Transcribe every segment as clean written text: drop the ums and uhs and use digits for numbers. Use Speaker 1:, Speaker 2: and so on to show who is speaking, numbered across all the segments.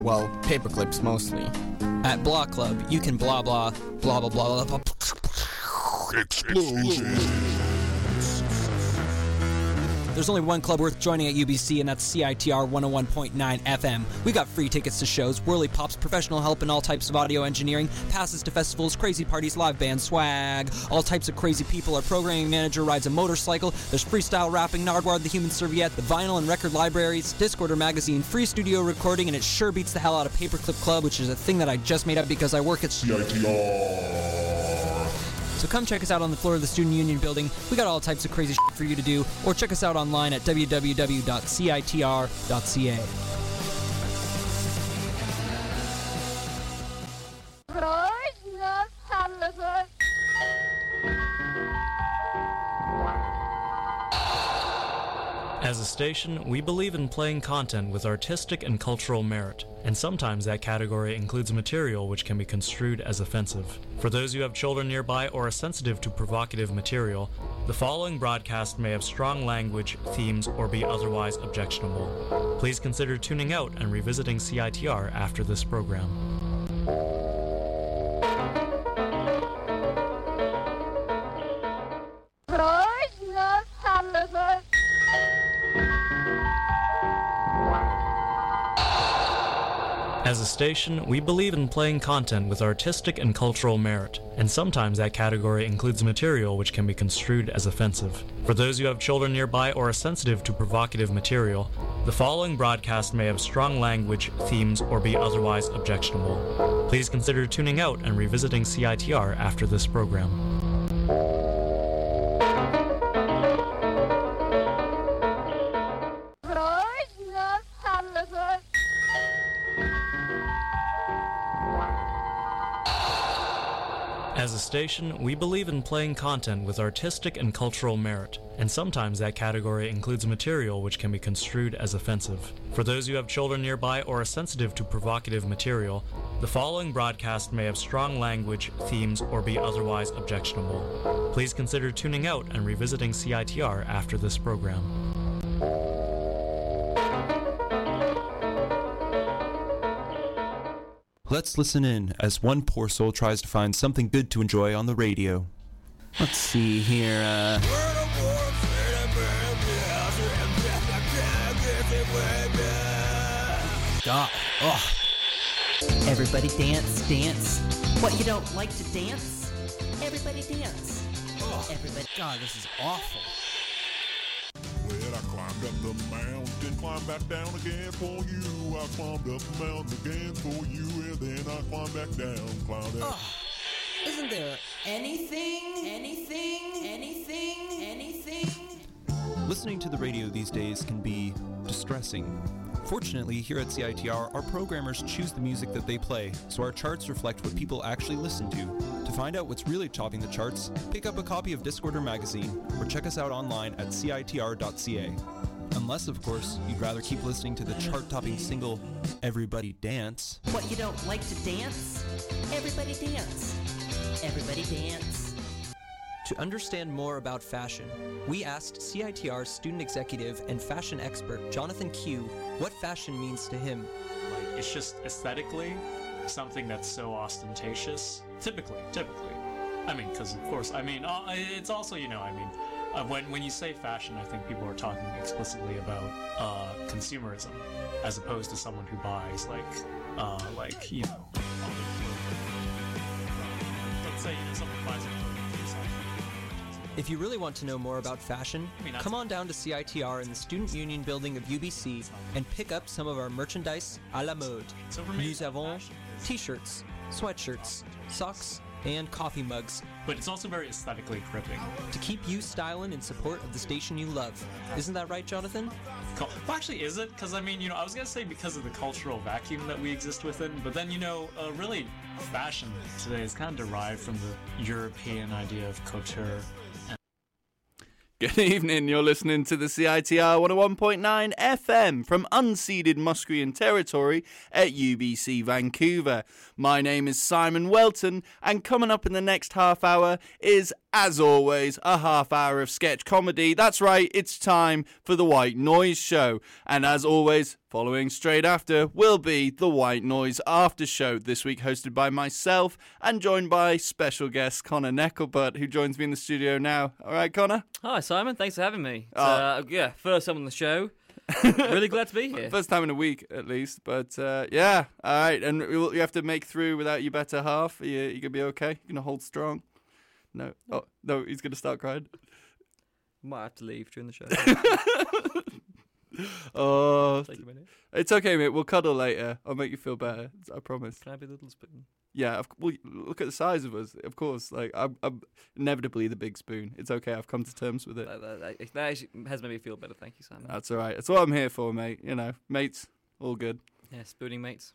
Speaker 1: Well, paperclips mostly.
Speaker 2: At Block Club, you can blah blah, blah blah blah blah.
Speaker 3: Explosions.
Speaker 2: There's only one club worth joining at UBC, and that's CITR 101.9 FM. We got free tickets to shows, whirly pops, professional help in all types of audio engineering, passes to festivals, crazy parties, live band, swag, all types of crazy people. Our programming manager rides a motorcycle. There's freestyle rapping, Nardwar the Human Serviette, the vinyl and record libraries, Discorder magazine, free studio recording, and it sure beats the hell out of Paperclip Club, which is a thing that I just made up because I work at
Speaker 3: CITR.
Speaker 2: So come check us out on the floor of the Student Union building. We got all types of crazy shit for you to do, or check us out online at www.citr.ca.
Speaker 4: As a station, we believe in playing content with artistic and cultural merit, and sometimes that category includes material which can be construed as offensive. For those who have children nearby or are sensitive to provocative material, the following broadcast may have strong language, themes, or be otherwise objectionable. Please consider tuning out and revisiting CITR after this program. As a station, we believe in playing content with artistic and cultural merit, and sometimes that category includes material which can be construed as offensive. For those who have children nearby or are sensitive to provocative material, the following broadcast may have strong language, themes, or be otherwise objectionable. Please consider tuning out and revisiting CITR after this program. As a station, we believe in playing content with artistic and cultural merit, and sometimes that category includes material which can be construed as offensive. For those who have children nearby or are sensitive to provocative material, the following broadcast may have strong language, themes, or be otherwise objectionable. Please consider tuning out and revisiting CITR after this program.
Speaker 5: Let's listen in as one poor soul tries to find something good to enjoy on the radio. Let's see here,
Speaker 2: God. Ugh.
Speaker 6: Everybody dance, dance. What, you don't like to dance? Everybody dance. Everybody.
Speaker 2: God, this is awful.
Speaker 3: Well, I climbed up the mountain, climbed back down again for you. I climbed up the mountain again for you, and then I climbed back down, climbed up.
Speaker 6: Isn't there anything?
Speaker 5: listening to the radio these days can be distressing. Fortunately, here at CITR, our programmers choose the music that they play, so our charts reflect what people actually listen to. To find out what's really topping the charts, pick up a copy of Discorder magazine, or check us out online at citr.ca. Unless, of course, you'd rather keep listening to the chart-topping single, Everybody Dance.
Speaker 6: What, you don't like to dance? Everybody dance. Everybody dance.
Speaker 2: To understand more about fashion, we asked CITR student executive and fashion expert Jonathan Q what fashion means to him.
Speaker 4: Like, it's just aesthetically something that's so ostentatious. Typically. I mean, because of course, I mean, it's also, you know, I mean, when you say fashion, I think people are talking explicitly about consumerism, as opposed to someone who buys like you know, all the clothing. Let's say, you know, someone buys a clothing piece.
Speaker 2: If you really want to know more about fashion, come on down to CITR in the Student Union building of UBC and pick up some of our merchandise à la mode.
Speaker 4: So for me,
Speaker 2: Nous avons t-shirts, sweatshirts, socks, and coffee mugs.
Speaker 4: But it's also very aesthetically gripping.
Speaker 2: To keep you styling in support of the station you love. Isn't that right, Jonathan?
Speaker 4: Well, actually, is it? Because, I mean, you know, I was going to say because of the cultural vacuum that we exist within, but then, you know, really, fashion today is kind of derived from the European idea of couture.
Speaker 7: Good evening, you're listening to the CITR 101.9 FM from unceded Musqueam territory at UBC Vancouver. My name is Simon Welton, and coming up in the next half hour is as always, a half hour of sketch comedy. That's right, it's time for the White Noise Show. And as always, following straight after will be the White Noise After Show, this week hosted by myself and joined by special guest Connor Neckelbutt, who joins me in the studio now. All right, Connor?
Speaker 8: Hi, Simon. Thanks for having me. First time on the show. Really glad to be here.
Speaker 7: First time in a week, at least. But, yeah, all right. And you have to make through without your better half. You going to be okay? You going to hold strong? No. Oh, no, he's going to start crying.
Speaker 8: Might have to leave during the show.
Speaker 7: Oh,
Speaker 8: Take a minute.
Speaker 7: it's okay, mate. We'll cuddle later. I'll make you feel better. I promise.
Speaker 8: Can I be a little spoon?
Speaker 7: Yeah, well, look at the size of us. Of course, like I'm inevitably the big spoon. It's okay. I've come to terms with it.
Speaker 8: That actually has made me feel better. Thank you, Simon.
Speaker 7: That's all right. That's what I'm here for, mate. You know, mates, all good.
Speaker 8: Yeah, spooning mates.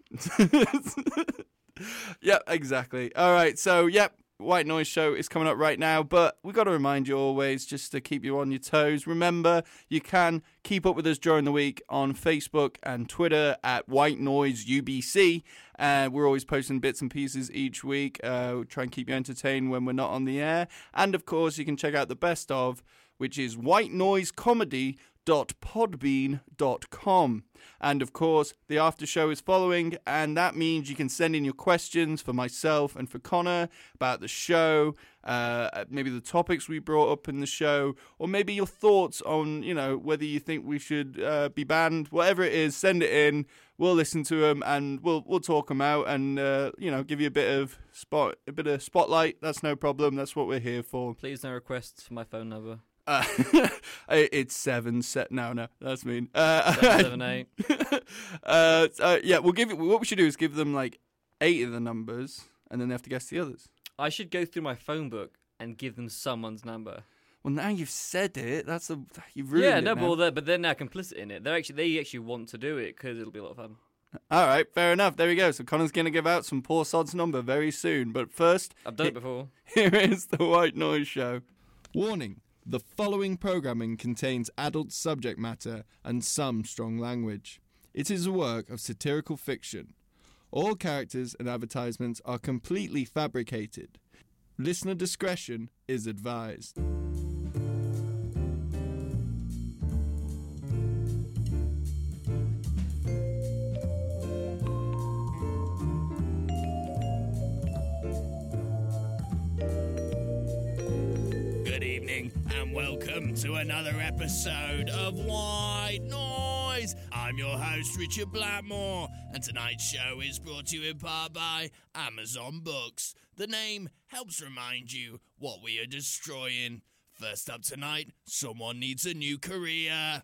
Speaker 7: Yep, exactly. All right, so yep. White Noise Show is coming up right now, but we've got to remind you always just to keep you on your toes. Remember, you can keep up with us during the week on Facebook and Twitter at White Noise UBC. We're always posting bits and pieces each week. We'll try and keep you entertained when we're not on the air. And, of course, you can check out the best of, which is whitenoisecomedy.podbean.com. And, of course, the after show is following, and that means you can send in your questions for myself and for Connor about the show, maybe the topics we brought up in the show, or maybe your thoughts on, you know, whether you think we should be banned. Whatever it is, send it in. We'll listen to them, and we'll talk them out and, you know, give you a bit of spotlight. That's no problem. That's what we're here for.
Speaker 8: Please no requests for my phone number.
Speaker 7: It's 7. No, that's mean.
Speaker 8: 778.
Speaker 7: Yeah, we'll give it. What we should do is give them like 8 of the numbers, and then they have to guess the others.
Speaker 8: I should go through my phone book and give them someone's number.
Speaker 7: Well, now you've said it. You've ruined it.
Speaker 8: But they're now complicit in it. They actually want to do it because it'll be a lot of fun.
Speaker 7: All right, fair enough. There we go. So Connor's going to give out some poor sod's number very soon. But first,
Speaker 8: I've done it before.
Speaker 7: Here is the White Noise Show. Warning. The following programming contains adult subject matter and some strong language. It is a work of satirical fiction. All characters and advertisements are completely fabricated. Listener discretion is advised.
Speaker 9: And welcome to another episode of White Noise. I'm your host, Richard Blackmore, and tonight's show is brought to you in part by Amazon Books. The name helps remind you what we are destroying. First up tonight, someone needs a new career.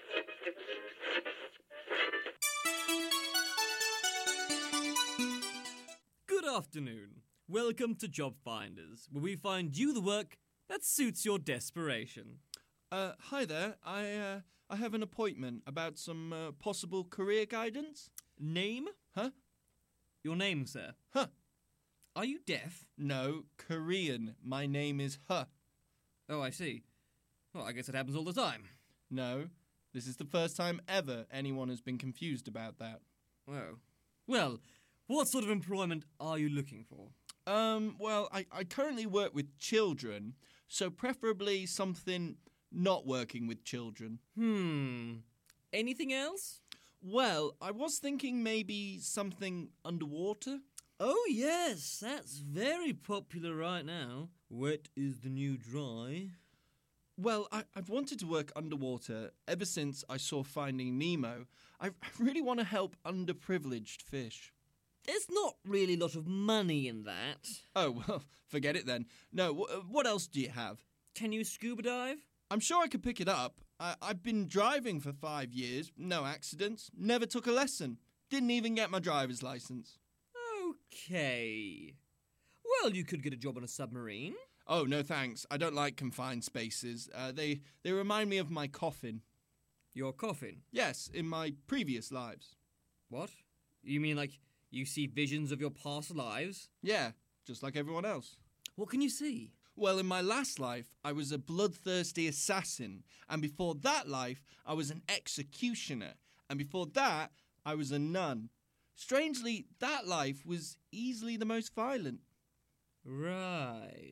Speaker 10: Good afternoon. Welcome to Job Finders, where we find you the work that suits your desperation.
Speaker 7: Hi there. I have an appointment about some possible career guidance.
Speaker 10: Name?
Speaker 7: Huh?
Speaker 10: Your name, sir.
Speaker 7: Huh.
Speaker 10: Are you deaf?
Speaker 7: No, Korean. My name is Huh.
Speaker 10: Oh, I see. Well, I guess it happens all the time.
Speaker 7: No, this is the first time ever anyone has been confused about that.
Speaker 10: Oh. Well, what sort of employment are you looking for?
Speaker 7: Well, I currently work with children, so preferably something not working with children.
Speaker 10: Anything else?
Speaker 7: Well, I was thinking maybe something underwater.
Speaker 10: Oh, yes, that's very popular right now. Wet is the new dry.
Speaker 7: Well, I've wanted to work underwater ever since I saw Finding Nemo. I really want to help underprivileged fish.
Speaker 10: There's not really a lot of money in that.
Speaker 7: Oh, well, forget it then. No, what else do you have?
Speaker 10: Can you scuba dive?
Speaker 7: I'm sure I could pick it up. I've been driving for 5 years, no accidents, never took a lesson, didn't even get my driver's license.
Speaker 10: Okay. Well, you could get a job on a submarine.
Speaker 7: Oh, no thanks. I don't like confined spaces. They remind me of my coffin.
Speaker 10: Your coffin?
Speaker 7: Yes, in my previous lives.
Speaker 10: What? You mean like you see visions of your past lives?
Speaker 7: Yeah, just like everyone else.
Speaker 10: What can you see?
Speaker 7: Well, in my last life, I was a bloodthirsty assassin. And before that life, I was an executioner. And before that, I was a nun. Strangely, that life was easily the most violent.
Speaker 10: Right.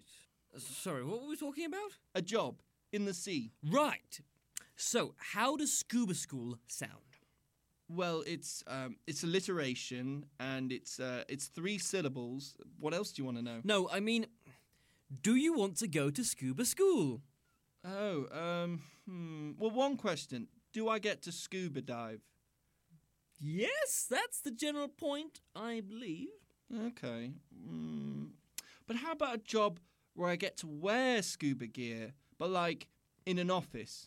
Speaker 8: Sorry, what were we talking about?
Speaker 7: A job in the sea.
Speaker 8: Right. So, how does scuba school sound?
Speaker 7: Well, it's alliteration, and it's 3 syllables. What else do you want to know?
Speaker 8: No, I mean, do you want to go to scuba school?
Speaker 7: Oh, Well, one question. Do I get to scuba dive?
Speaker 8: Yes, that's the general point, I believe.
Speaker 7: Okay. But how about a job where I get to wear scuba gear, but like in an office?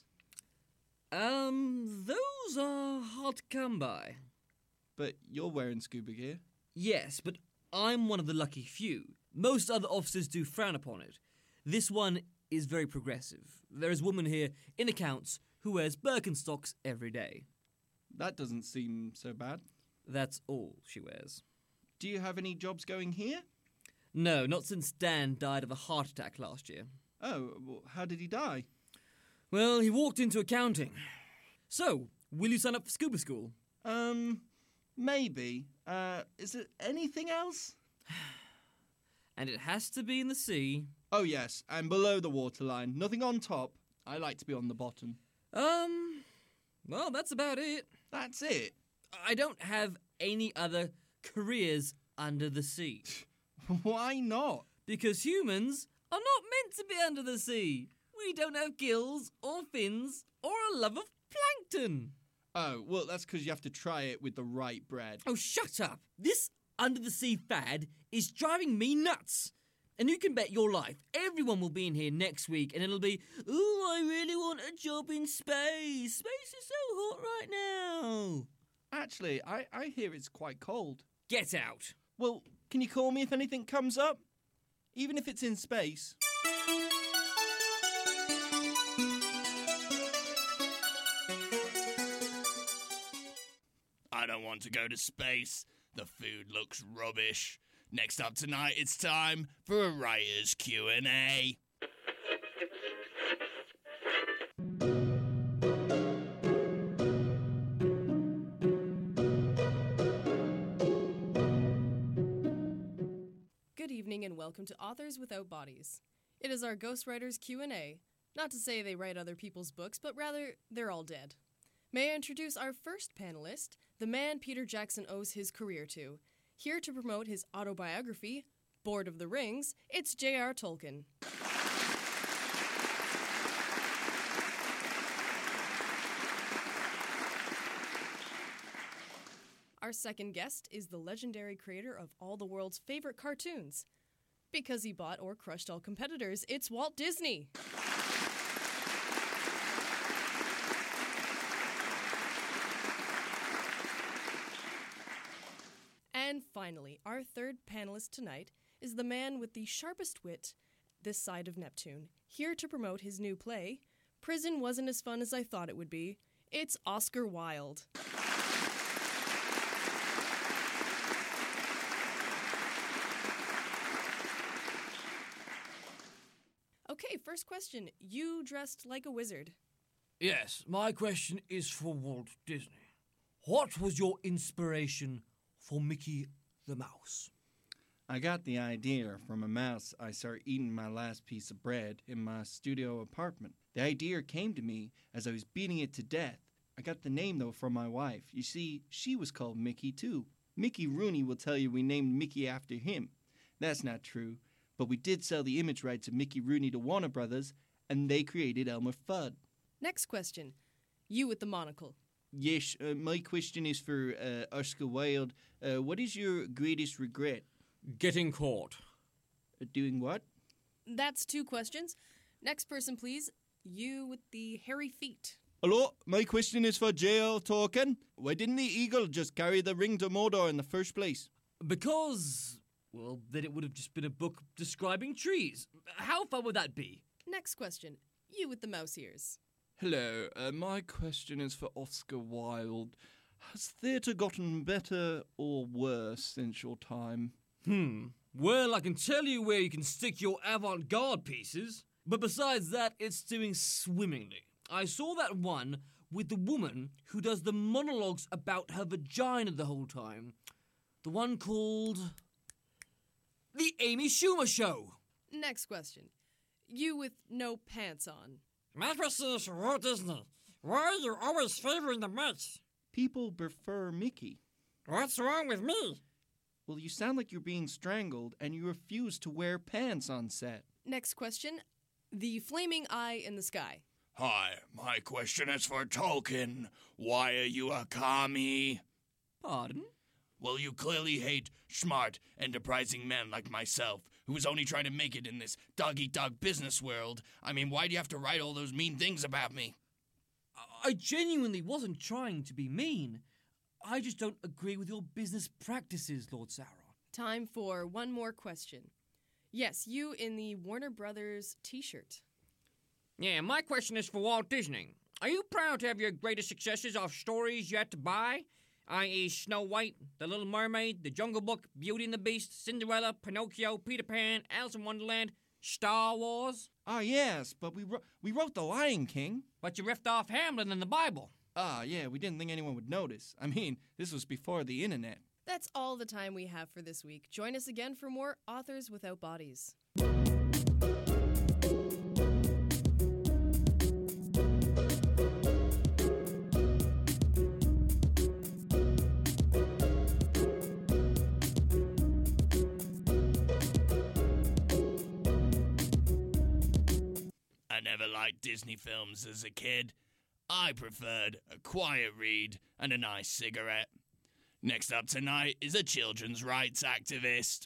Speaker 8: Those are hard to come by.
Speaker 7: But you're wearing scuba gear.
Speaker 8: Yes, but I'm one of the lucky few. Most other officers do frown upon it. This one is very progressive. There is a woman here in accounts who wears Birkenstocks every day.
Speaker 7: That doesn't seem so bad.
Speaker 8: That's all she wears.
Speaker 7: Do you have any jobs going here?
Speaker 8: No, not since Dan died of a heart attack last year.
Speaker 7: Oh, well, how did he die?
Speaker 8: Well, he walked into accounting. So, will you sign up for scuba school?
Speaker 7: Maybe. Is there anything else?
Speaker 8: And it has to be in the sea.
Speaker 7: Oh, yes, and below the waterline. Nothing on top. I like to be on the bottom.
Speaker 8: Well, that's about it.
Speaker 7: That's it?
Speaker 8: I don't have any other careers under the sea.
Speaker 7: Why not?
Speaker 8: Because humans are not meant to be under the sea. We don't have gills or fins or a love of plankton.
Speaker 7: Oh, well, that's because you have to try it with the right bread.
Speaker 8: Oh, shut up. This under-the-sea fad is driving me nuts. And you can bet your life everyone will be in here next week and it'll be, ooh, I really want a job in space. Space is so hot right now.
Speaker 7: Actually, I hear it's quite cold.
Speaker 8: Get out.
Speaker 7: Well, can you call me if anything comes up? Even if it's in space.
Speaker 9: I don't want to go to space. The food looks rubbish. Next up tonight, it's time for a writer's Q&A.
Speaker 11: Good evening and welcome to Authors Without Bodies. It is our ghostwriters Q&A. Not to say they write other people's books, but rather they're all dead. May I introduce our first panelist, the man Peter Jackson owes his career to. Here to promote his autobiography, Lord of the Rings, it's J.R. Tolkien. Our second guest is the legendary creator of all the world's favorite cartoons. Because he bought or crushed all competitors, it's Walt Disney. And finally, our third panelist tonight is the man with the sharpest wit this side of Neptune, here to promote his new play, Prison Wasn't As Fun As I Thought It Would Be. It's Oscar Wilde. Okay, first question. You dressed like a wizard.
Speaker 8: Yes, my question is for Walt Disney. What was your inspiration for Mickey the Mouse?
Speaker 7: I got the idea from a mouse I saw eating my last piece of bread in my studio apartment. The idea came to me as I was beating it to death. I got the name, though, from my wife. You see, she was called Mickey, too. Mickey Rooney will tell you we named Mickey after him. That's not true, but we did sell the image rights of Mickey Rooney to Warner Brothers, and they created Elmer Fudd.
Speaker 11: Next question. You with the monocle.
Speaker 7: Yes, my question is for Oscar Wilde. What is your greatest regret?
Speaker 8: Getting caught.
Speaker 7: Doing what?
Speaker 11: That's 2 questions. Next person, please. You with the hairy feet.
Speaker 7: Hello, my question is for J.L. Tolkien. Why didn't the eagle just carry the ring to Mordor in the first place?
Speaker 8: Because, well, then it would have just been a book describing trees. How fun would that be?
Speaker 11: Next question. You with the mouse ears.
Speaker 7: Hello, my question is for Oscar Wilde. Has theatre gotten better or worse since your time?
Speaker 8: Well, I can tell you where you can stick your avant-garde pieces. But besides that, it's doing swimmingly. I saw that one with the woman who does the monologues about her vagina the whole time. The one called The Amy Schumer Show.
Speaker 11: Next question. you with no pants on.
Speaker 8: My question is for Walt Disney. Why are you always favoring the Muppets?
Speaker 7: People prefer Mickey.
Speaker 8: What's wrong with me?
Speaker 7: Well, you sound like you're being strangled, and you refuse to wear pants on set.
Speaker 11: Next question. The flaming eye in the sky.
Speaker 9: Hi, my question is for Tolkien. Why are you a commie?
Speaker 8: Pardon?
Speaker 9: Well, you clearly hate smart, enterprising men like myself, who is only trying to make it in this dog-eat-dog business world. I mean, why do you have to write all those mean things about me?
Speaker 8: I genuinely wasn't trying to be mean. I just don't agree with your business practices, Lord Sauron.
Speaker 11: Time for one more question. Yes, you in the Warner Brothers t-shirt.
Speaker 8: Yeah, my question is for Walt Disney. Are you proud to have your greatest successes off stories you had to buy? I.e. Snow White, The Little Mermaid, The Jungle Book, Beauty and the Beast, Cinderella, Pinocchio, Peter Pan, Alice in Wonderland, Star Wars?
Speaker 7: Ah, yes, but we wrote The Lion King.
Speaker 8: But you riffed off Hamlet in the Bible.
Speaker 7: Ah, yeah, we didn't think anyone would notice. I mean, this was before the internet.
Speaker 11: That's all the time we have for this week. Join us again for more Authors Without Bodies.
Speaker 9: I never liked Disney films as a kid. I preferred a quiet read and a nice cigarette. Next up tonight is a children's rights activist.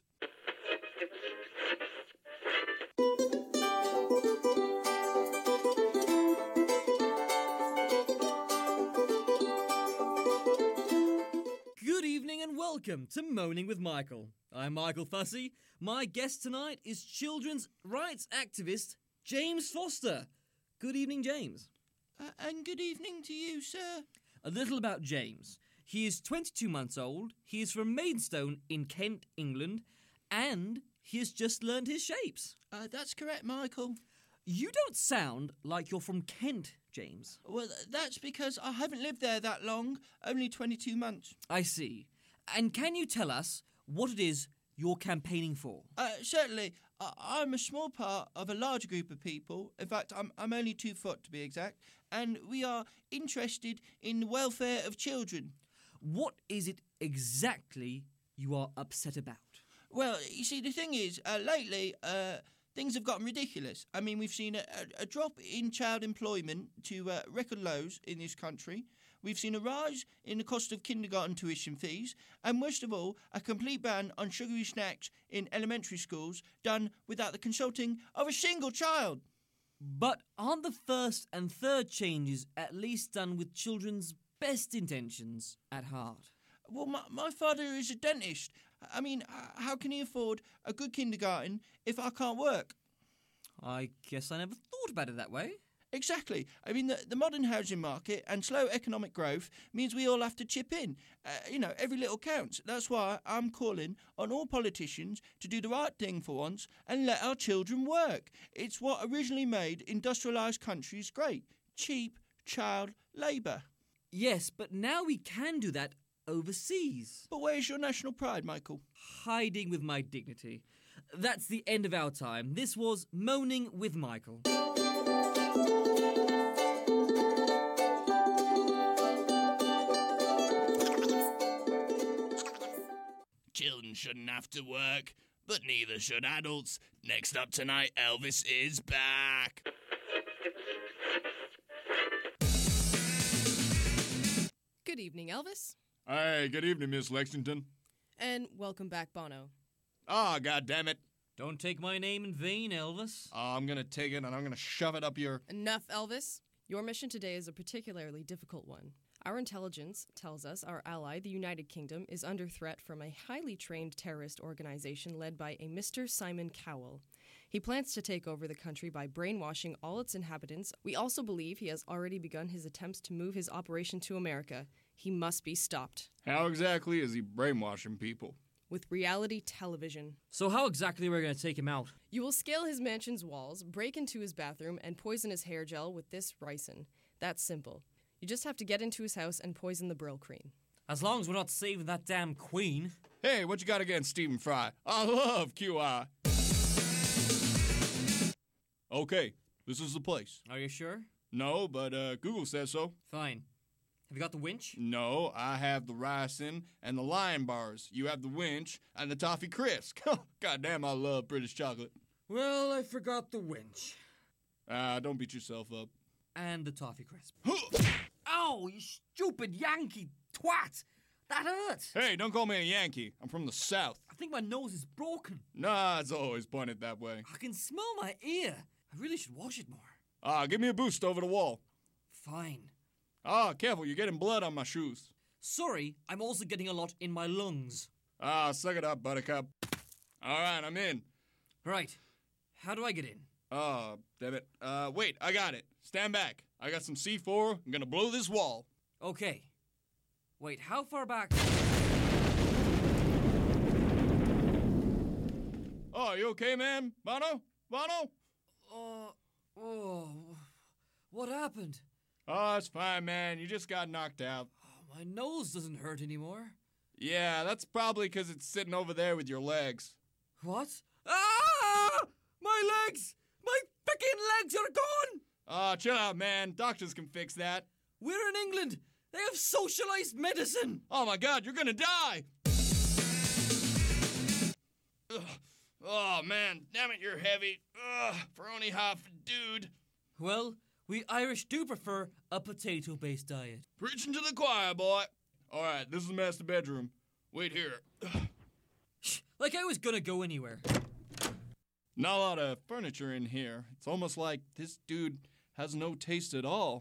Speaker 10: Good evening and welcome to Moaning with Michael. I'm Michael Fussy. My guest tonight is children's rights activist James Foster. Good evening, James.
Speaker 7: And good evening to you, sir.
Speaker 10: A little about James. He is 22 months old, he is from Maidstone in Kent, England, and he has just learned his shapes.
Speaker 7: That's correct, Michael.
Speaker 10: You don't sound like you're from Kent, James.
Speaker 7: Well, that's because I haven't lived there that long, only 22 months.
Speaker 10: I see. And can you tell us what it is you're campaigning for?
Speaker 7: Certainly. I'm a small part of a larger group of people. In fact, I'm only 2 foot to be exact, and we are interested in the welfare of children.
Speaker 10: What is it exactly you are upset about?
Speaker 7: Well, you see, the thing is, lately, things have gotten ridiculous. I mean, we've seen a drop in child employment to record lows in this country. We've seen a rise in the cost of kindergarten tuition fees, and most of all, a complete ban on sugary snacks in elementary schools done without the consulting of a single child.
Speaker 10: But aren't the first and third changes at least done with children's best intentions at heart?
Speaker 7: Well, my father is a dentist. I mean, how can he afford a good kindergarten if I can't work?
Speaker 10: I guess I never thought about it that way.
Speaker 7: Exactly. I mean, the modern housing market and slow economic growth means we all have to chip in. Every little counts. That's why I'm calling on all politicians to do the right thing for once and let our children work. It's what originally made industrialised countries great. Cheap child labour.
Speaker 10: Yes, but now we can do that overseas.
Speaker 7: But where's your national pride, Michael?
Speaker 10: Hiding with my dignity. That's the end of our time. This was Moaning with Michael.
Speaker 9: Children shouldn't have to work, but neither should adults. Next up tonight, Elvis is back.
Speaker 11: Good evening, Elvis.
Speaker 1: Hey, good evening, Miss Lexington.
Speaker 11: And welcome back, Bono.
Speaker 1: Ah, goddammit.
Speaker 10: Don't take my name in vain, Elvis.
Speaker 1: I'm gonna take it and I'm gonna shove it up your...
Speaker 11: Enough, Elvis. Your mission today is a particularly difficult one. Our intelligence tells us our ally, the United Kingdom, is under threat from a highly trained terrorist organization led by a Mr. Simon Cowell. He plans to take over the country by brainwashing all its inhabitants. We also believe he has already begun his attempts to move his operation to America. He must be stopped.
Speaker 1: How exactly is he brainwashing people?
Speaker 11: With reality television.
Speaker 10: So how exactly are we going to take him out?
Speaker 11: You will scale his mansion's walls, break into his bathroom, and poison his hair gel with this ricin. That's simple. You just have to get into his house and poison the Brill Queen.
Speaker 10: As long as we're not saving that damn queen.
Speaker 1: Hey, what you got against Stephen Fry? I love QI. Okay, this is the place.
Speaker 10: Are you sure?
Speaker 1: No, but Google says so.
Speaker 10: Fine. Have you got the winch?
Speaker 1: No, I have the ricin and the lion bars. You have the winch and the toffee crisp. Goddamn, I love British chocolate.
Speaker 10: Well, I forgot the winch.
Speaker 1: Don't beat yourself up.
Speaker 10: And the toffee crisp. Ow, you stupid Yankee twat! That hurts!
Speaker 1: Hey, don't call me a Yankee. I'm from the South.
Speaker 10: I think my nose is broken.
Speaker 1: Nah, it's always pointed that way.
Speaker 10: I can smell my ear. I really should wash it more.
Speaker 1: Give me a boost over the wall.
Speaker 10: Fine.
Speaker 1: Careful, you're getting blood on my shoes.
Speaker 10: Sorry, I'm also getting a lot in my lungs.
Speaker 1: Suck it up, buttercup. All right, I'm in.
Speaker 10: Right. How do I get in?
Speaker 1: Damn it. Wait, I got it. Stand back. I got some C4. I'm gonna blow this wall.
Speaker 10: Okay. Wait, how far back?
Speaker 1: Oh, you okay, man? Bono?
Speaker 10: What happened?
Speaker 1: Oh, it's fine, man. You just got knocked out.
Speaker 10: My nose doesn't hurt anymore.
Speaker 1: Yeah, that's probably because it's sitting over there with your legs.
Speaker 10: What? Ah! My legs! My frickin' legs are gone!
Speaker 1: Chill out, man. Doctors can fix that.
Speaker 10: We're in England. They have socialized medicine.
Speaker 1: Oh, my God, you're gonna die. Ugh. Oh, man. Damn it, you're heavy. For only half a dude.
Speaker 10: Well, we Irish do prefer a potato-based diet.
Speaker 1: Preaching to the choir, boy. All right, this is the master bedroom. Wait here.
Speaker 10: Like I was gonna go anywhere.
Speaker 1: Not a lot of furniture in here. It's almost like this dude has no taste at all.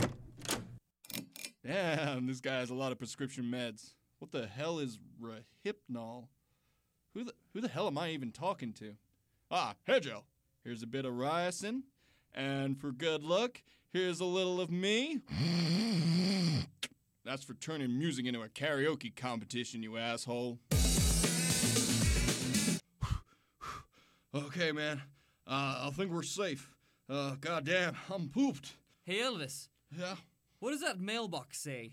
Speaker 1: Damn, this guy has a lot of prescription meds. What the hell is Rohypnol? Who the hell am I even talking to? Hair gel. Here's a bit of ricin. And for good luck, here's a little of me. That's for turning music into a karaoke competition, you asshole. Okay, man. I think we're safe. Goddamn, I'm pooped.
Speaker 10: Hey, Elvis.
Speaker 1: Yeah?
Speaker 10: What does that mailbox say?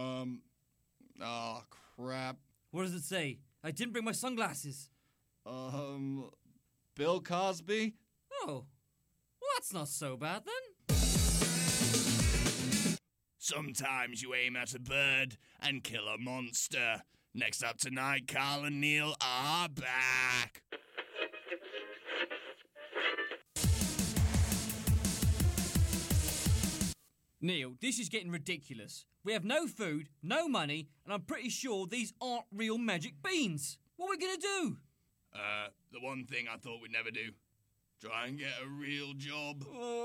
Speaker 1: Crap.
Speaker 10: What does it say? I didn't bring my sunglasses.
Speaker 1: Bill Cosby?
Speaker 10: Oh. Well, that's not so bad, then.
Speaker 9: Sometimes you aim at a bird and kill a monster. Next up tonight, Carl and Neil are back.
Speaker 10: Neil, this is getting ridiculous. We have no food, no money, and I'm pretty sure these aren't real magic beans. What are we gonna do?
Speaker 9: The one thing I thought we'd never do. Try and get a real job.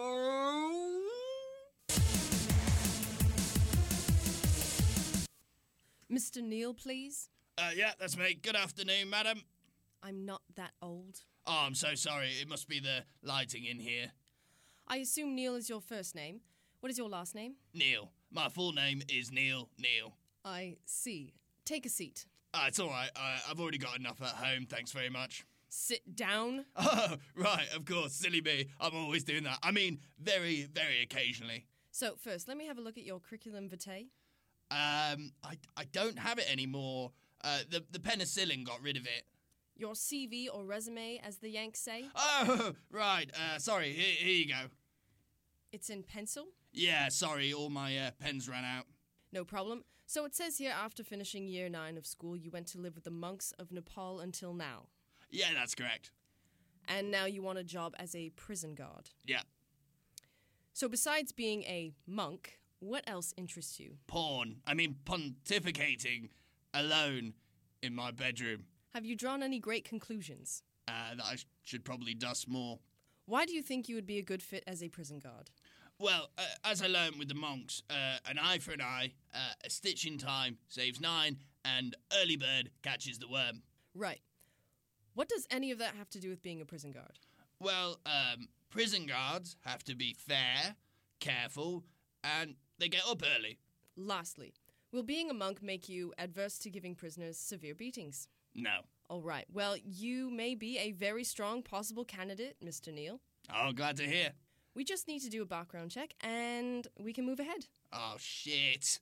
Speaker 11: Mr. Neil, please.
Speaker 9: Yeah, that's me. Good afternoon, madam.
Speaker 11: I'm not that old.
Speaker 9: Oh, I'm so sorry. It must be the lighting in here.
Speaker 11: I assume Neil is your first name. What is your last name?
Speaker 9: Neil. My full name is Neil.
Speaker 11: I see. Take a seat.
Speaker 9: It's all right. I've already got enough at home. Thanks very much.
Speaker 11: Sit down.
Speaker 9: Oh, right. Of course. Silly me. I'm always doing that. I mean, very, very occasionally.
Speaker 11: So, first, let me have a look at your curriculum vitae.
Speaker 9: I don't have it anymore. The penicillin got rid of it.
Speaker 11: Your CV or resume, as the Yanks say?
Speaker 9: Oh, right. Sorry. Here you go.
Speaker 11: It's in pencil?
Speaker 9: Yeah, sorry. All my pens ran out.
Speaker 11: No problem. So it says here after finishing year 9 of school, you went to live with the monks of Nepal until now.
Speaker 9: Yeah, that's correct.
Speaker 11: And now you want a job as a prison guard.
Speaker 9: Yeah.
Speaker 11: So besides being a monk, what else interests you?
Speaker 9: Porn. I mean, pontificating alone in my bedroom.
Speaker 11: Have you drawn any great conclusions?
Speaker 9: That I should probably dust more.
Speaker 11: Why do you think you would be a good fit as a prison guard?
Speaker 9: Well, as I learned with the monks, an eye for an eye, a stitch in time saves 9, and early bird catches the worm.
Speaker 11: Right. What does any of that have to do with being a prison guard?
Speaker 9: Well, prison guards have to be fair, careful, and they get up early.
Speaker 11: Lastly, will being a monk make you adverse to giving prisoners severe beatings?
Speaker 9: No.
Speaker 11: All right. Well, you may be a very strong possible candidate, Mr. Neil.
Speaker 9: Oh, glad to hear.
Speaker 11: We just need to do a background check, and we can move ahead.
Speaker 9: Oh, shit.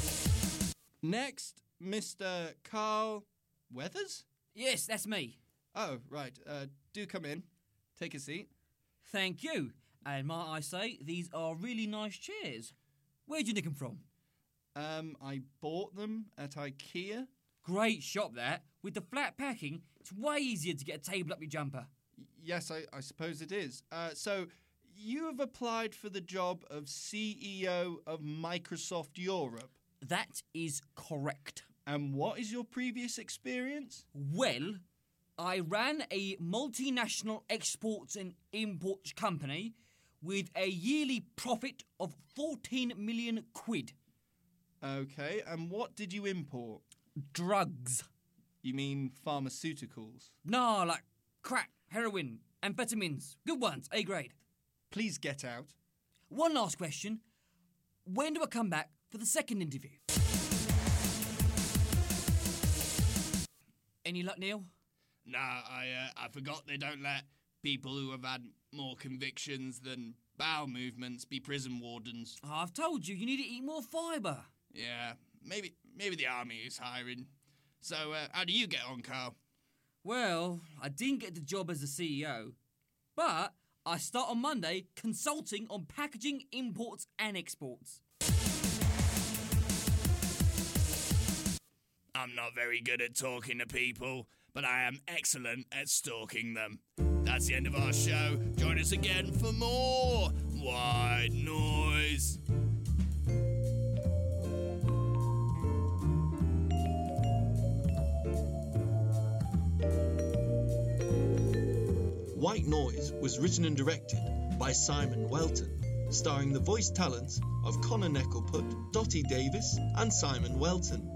Speaker 7: Next, Mr. Carl Weathers?
Speaker 10: Yes, that's me.
Speaker 1: Oh, right. Do come in. Take a seat.
Speaker 8: Thank you. And might I say, these are really nice chairs. Where'd you nick them from?
Speaker 1: I bought them at IKEA.
Speaker 8: Great shop, that. With the flat packing, it's way easier to get a table up your jumper.
Speaker 1: Yes, I suppose it is. So, you have applied for the job of CEO of Microsoft Europe.
Speaker 8: That is correct.
Speaker 1: And what is your previous experience?
Speaker 8: Well, I ran a multinational exports and imports company with a yearly profit of 14 million quid.
Speaker 1: Okay, and what did you import?
Speaker 8: Drugs.
Speaker 1: You mean pharmaceuticals?
Speaker 8: No, like crack, heroin, amphetamines. Good ones, A grade.
Speaker 1: Please get out.
Speaker 8: One last question. When do I come back for the second interview? Any luck, Neil?
Speaker 9: Nah, I forgot they don't let people who have had more convictions than bowel movements be prison wardens.
Speaker 8: Oh, I've told you need to eat more fibre.
Speaker 9: Yeah, maybe the army is hiring. So, how do you get on, Carl?
Speaker 8: Well, I didn't get the job as the CEO, but I start on Monday consulting on packaging, imports and exports.
Speaker 9: I'm not very good at talking to people, but I am excellent at stalking them. That's the end of our show. Join us again for more White Noise.
Speaker 12: White Noise was written and directed by Simon Welton, starring the voice talents of Connor Neckleput, Dottie Davis and Simon Welton.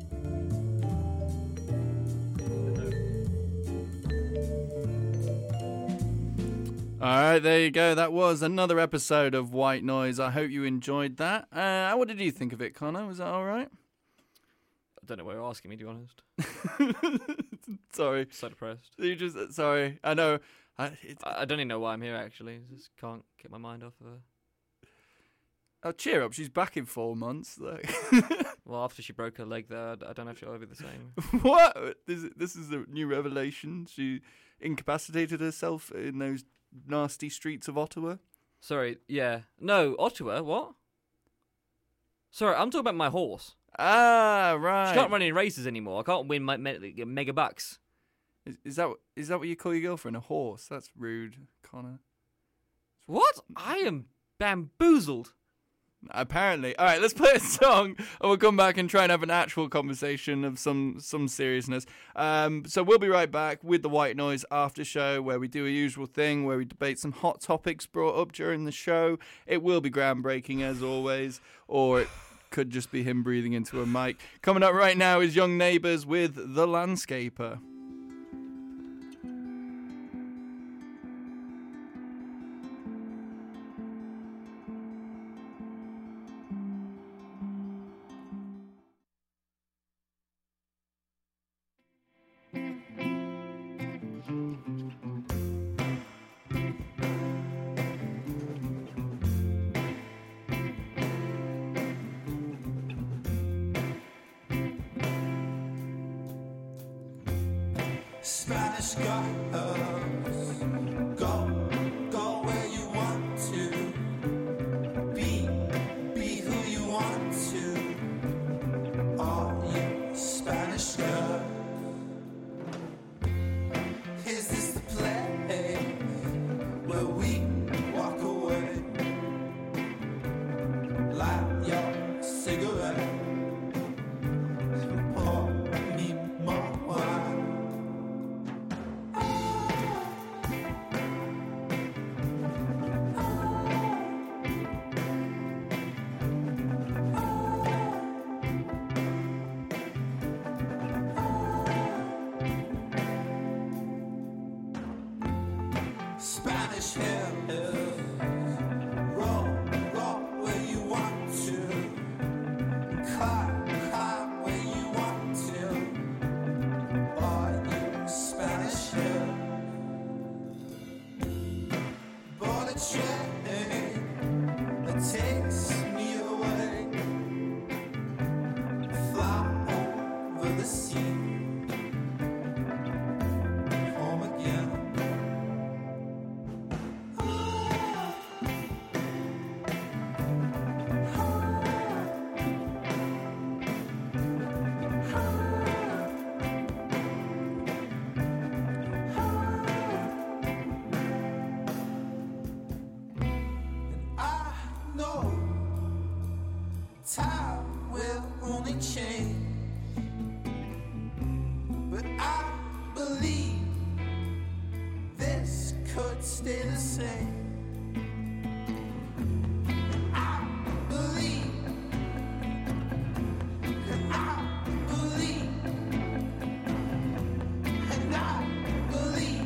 Speaker 7: Alright, there you go. That was another episode of White Noise. I hope you enjoyed that. What did you think of it, Connor? Was that alright?
Speaker 13: I don't know what you're asking me, to be honest.
Speaker 7: Sorry.
Speaker 13: So depressed.
Speaker 7: You just... Sorry. I know.
Speaker 13: I don't even know why I'm here, actually. I just can't get my mind off of her.
Speaker 7: Oh, cheer up. She's back in 4 months.
Speaker 13: Well, after she broke her leg there, I don't know if she'll ever be the same.
Speaker 7: What? This is a new revelation. She incapacitated herself in those nasty streets of Ottawa.
Speaker 13: Sorry, yeah. No, Ottawa, what? Sorry, I'm talking about my horse.
Speaker 7: Ah, right.
Speaker 13: She can't run any races anymore. I can't win mega bucks.
Speaker 7: Is that what you call your girlfriend, a horse? That's rude, Connor.
Speaker 13: What? I am bamboozled.
Speaker 7: Apparently. All right, let's play a song, and we'll come back and try and have an actual conversation of some seriousness. So we'll be right back with the White Noise after show, where we do a usual thing, where we debate some hot topics brought up during the show. It will be groundbreaking, as always, or it could just be him breathing into a mic. Coming up right now is Young Neighbours with The Landscaper.
Speaker 14: Spanish girls, go where you want to, be who you want to. Are you Spanish girls? Is this the place where we walk away? Light your cigarette and pour me more wine. Spanish hills, roll where you want to, climb where you want to. Are you Spanish hills? Board a train that takes me away, fly over the sea, home again. I believe this could stay the same. I believe, and I believe, and I believe.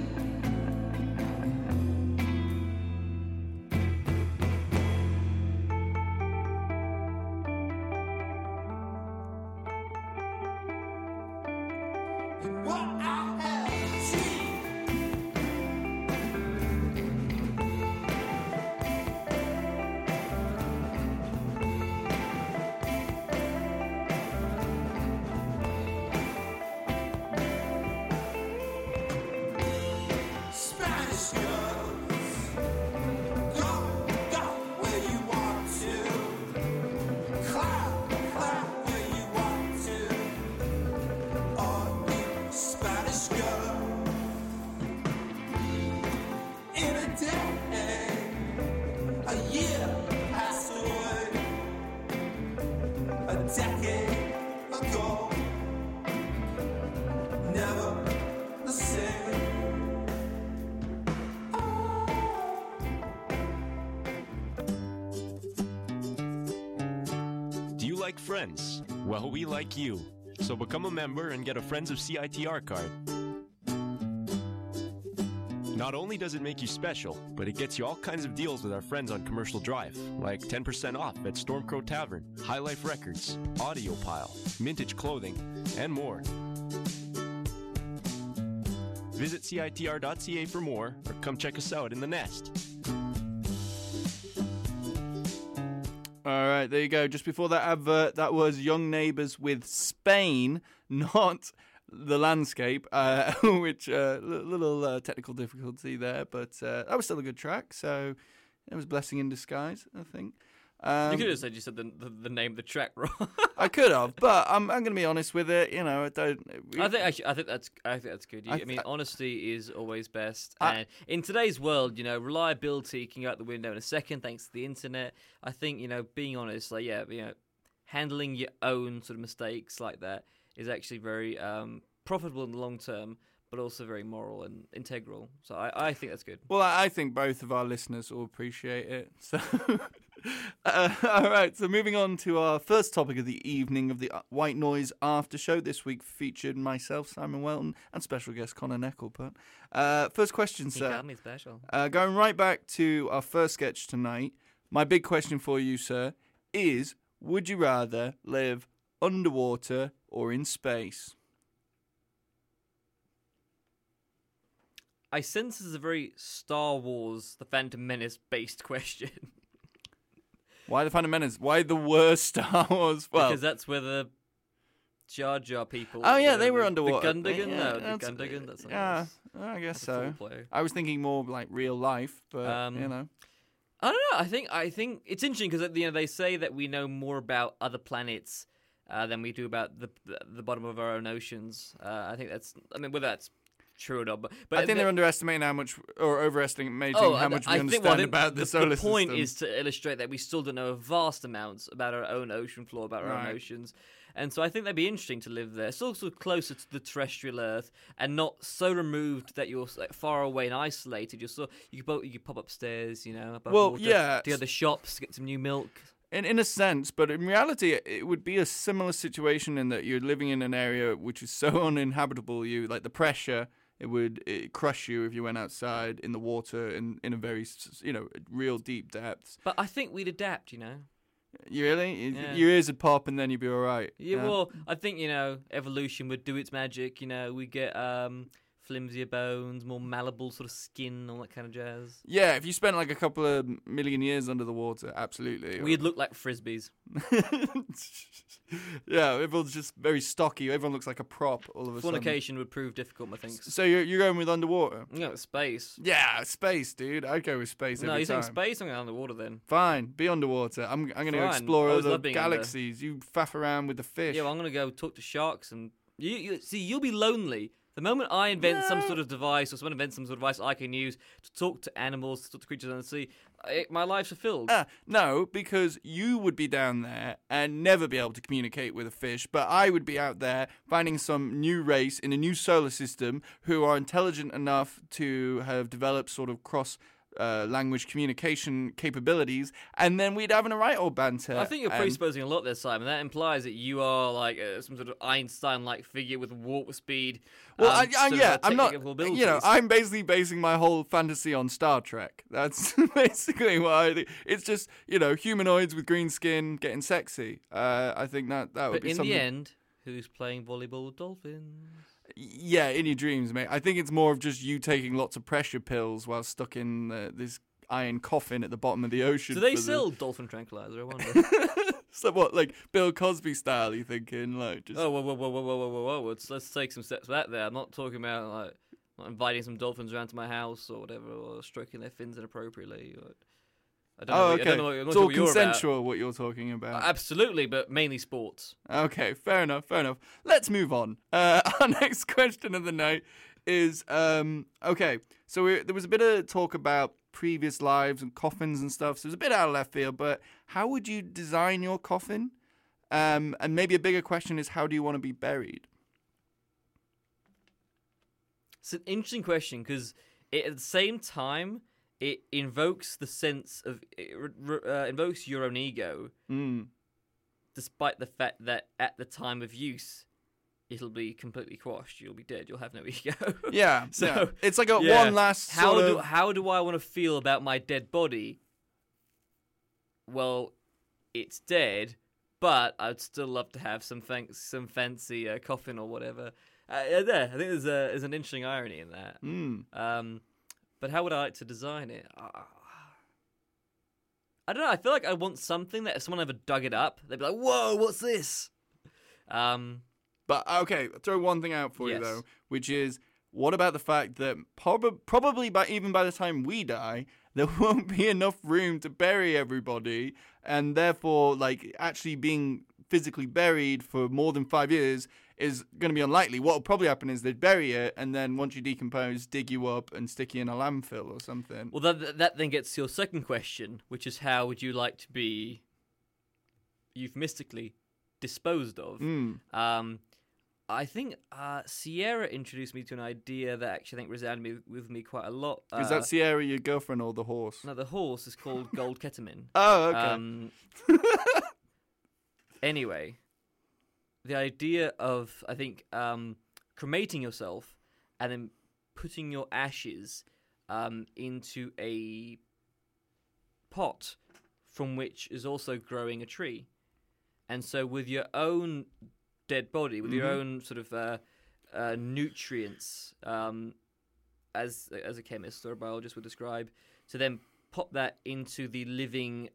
Speaker 14: In what I have seen. Spanish girls, go where you want to. Clap where you want to. Or be Spanish girl. In a day, a year passed away. A decade ago, never the same.
Speaker 15: Do you like Friends? Well, we like you. So become a member and get a Friends of CITR card. Not only does it make you special, but it gets you all kinds of deals with our friends on Commercial Drive, like 10% off at Stormcrow Tavern, High Life Records, Audiopile, Mintage Clothing, and more. Visit CITR.ca for more, or come check us out in the Nest.
Speaker 7: All right, there you go. Just before that advert, that was Young Neighbours with Spain, not The Landscape, which little technical difficulty there, but that was still a good track. So it was blessing in disguise, I think.
Speaker 13: You could have said you said the name of the track wrong.
Speaker 7: I could have, but I'm going to be honest with it. You know, I don't.
Speaker 13: I think that's good. I mean, honesty is always best. And in today's world, you know, reliability can go out the window in a second thanks to the internet. I think, you know, being honest, like, yeah, you know, handling your own sort of mistakes like that is actually very profitable in the long term, but also very moral and integral. So I think that's good.
Speaker 7: Well, I think both of our listeners will appreciate it. So, all right. So moving on to our first topic of the evening of the White Noise After Show. This week featured myself, Simon Welton, and special guest Connor Neckelput. First question, sir.
Speaker 13: He got me special.
Speaker 7: Going right back to our first sketch tonight. My big question for you, sir, is: would you rather live underwater or in space?
Speaker 13: I sense this is a very Star Wars, The Phantom Menace based question.
Speaker 7: Why the Phantom Menace? Why the worst Star Wars? Well,
Speaker 13: because that's where the Jar Jar people.
Speaker 7: Oh yeah, they were underwater.
Speaker 13: The Gundigan?
Speaker 7: Yeah,
Speaker 13: No, the Gundigan. That's
Speaker 7: yeah, I guess so. I was thinking more like real life, but you know.
Speaker 13: I don't know. I think it's interesting because you know they say that we know more about other planets than we do about the bottom of our own oceans. I think that's. I mean, whether that's true or not, but
Speaker 7: I think they're underestimating how much, or overestimating how much we understand about the solar system.
Speaker 13: The point is to illustrate that we still don't know vast amounts about our own ocean floor, about our own oceans. And so I think that'd be interesting to live there. Still sort of closer to the terrestrial Earth and not so removed that you're like, far away and isolated. You could pop upstairs, you know, above water, to go to the shops, get some new milk.
Speaker 7: In a sense, but in reality, it would be a similar situation in that you're living in an area which is so uninhabitable. Like the pressure, it would crush you if you went outside in the water in a very, real deep depths.
Speaker 13: But I think we'd adapt, you know.
Speaker 7: You really?
Speaker 13: Yeah.
Speaker 7: Your ears would pop and then you'd be all right.
Speaker 13: Yeah, well, I think, evolution would do its magic. We get flimsier bones, more malleable sort of skin, all that kind of jazz.
Speaker 7: Yeah, if you spent like a couple of million years under the water, absolutely.
Speaker 13: We'd look like frisbees.
Speaker 7: Yeah, everyone's just very stocky. Everyone looks like a prop all of a sudden.
Speaker 13: Fornication would prove difficult, I think.
Speaker 7: So you're going with underwater?
Speaker 13: No, space.
Speaker 7: Yeah, space, dude. I'd go with space every time.
Speaker 13: No, you think space? I'm going underwater then.
Speaker 7: Fine, be underwater. I'm going to explore other galaxies. You faff around with the fish.
Speaker 13: Yeah, well, I'm going to go talk to sharks and... You see, you'll be lonely The moment I invent some sort of device, or someone invents some sort of device I can use to talk to animals, to talk to creatures on the sea, my life's fulfilled.
Speaker 7: No, because you would be down there and never be able to communicate with a fish, but I would be out there finding some new race in a new solar system who are intelligent enough to have developed sort of language communication capabilities, and then we'd have an alright old banter.
Speaker 13: I think you're presupposing a lot there, Simon. That implies that you are like some sort of Einstein-like figure with warp speed.
Speaker 7: Well, I'm not. I'm basically basing my whole fantasy on Star Trek. That's basically what I think. It's just humanoids with green skin getting sexy. I think that would be something.
Speaker 13: But in the end, who's playing volleyball with dolphins?
Speaker 7: Yeah, in your dreams, mate. I think it's more of just you taking lots of pressure pills while stuck in this iron coffin at the bottom of the ocean.
Speaker 13: Do they sell dolphin tranquilizer? I wonder.
Speaker 7: So what, like Bill Cosby style? You thinking like just?
Speaker 13: Oh, whoa! Let's take some steps back there. I'm not talking about like not inviting some dolphins around to my house or whatever, or stroking their fins inappropriately. I don't know.
Speaker 7: Okay.
Speaker 13: I don't know
Speaker 7: it's all consensual what you're talking about.
Speaker 13: Absolutely, but mainly sports.
Speaker 7: Okay, fair enough. Let's move on. Our next question of the night is okay. So there was a bit of talk about previous lives and coffins and stuff. So it was a bit out of left field. But how would you design your coffin? And maybe a bigger question is, how do you want to be buried?
Speaker 13: It's an interesting question because at the same time, it invokes the sense of invokes your own ego, despite the fact that at the time of use, it'll be completely quashed. You'll be dead. You'll have no ego.
Speaker 7: Yeah. So it's like one last.
Speaker 13: How do I want to feel about my dead body? Well, it's dead, but I'd still love to have some fancy coffin or whatever. I think there's an interesting irony in that. But how would I like to design it? I don't know. I feel like I want something that if someone ever dug it up, they'd be like, "Whoa, what's this?"
Speaker 7: But okay, I'll throw one thing out for you though, which is, what about the fact that probably even by the time we die, there won't be enough room to bury everybody, and therefore, like, actually being physically buried for more than 5 years is going to be unlikely. What will probably happen is they'd bury it, and then once you decompose, dig you up and stick you in a landfill or something.
Speaker 13: Well, that then gets to your second question, which is how would you like to be euphemistically disposed of? I think Sierra introduced me to an idea that actually I think resounded with me quite a lot.
Speaker 7: Is that Sierra your girlfriend or the horse?
Speaker 13: No, the horse is called gold ketamine.
Speaker 7: Oh, okay.
Speaker 13: Anyway, the idea of, I think, cremating yourself and then putting your ashes into a pot from which is also growing a tree. And so with your own dead body, with your own sort of nutrients, as a chemist or a biologist would describe, to then pop that into the living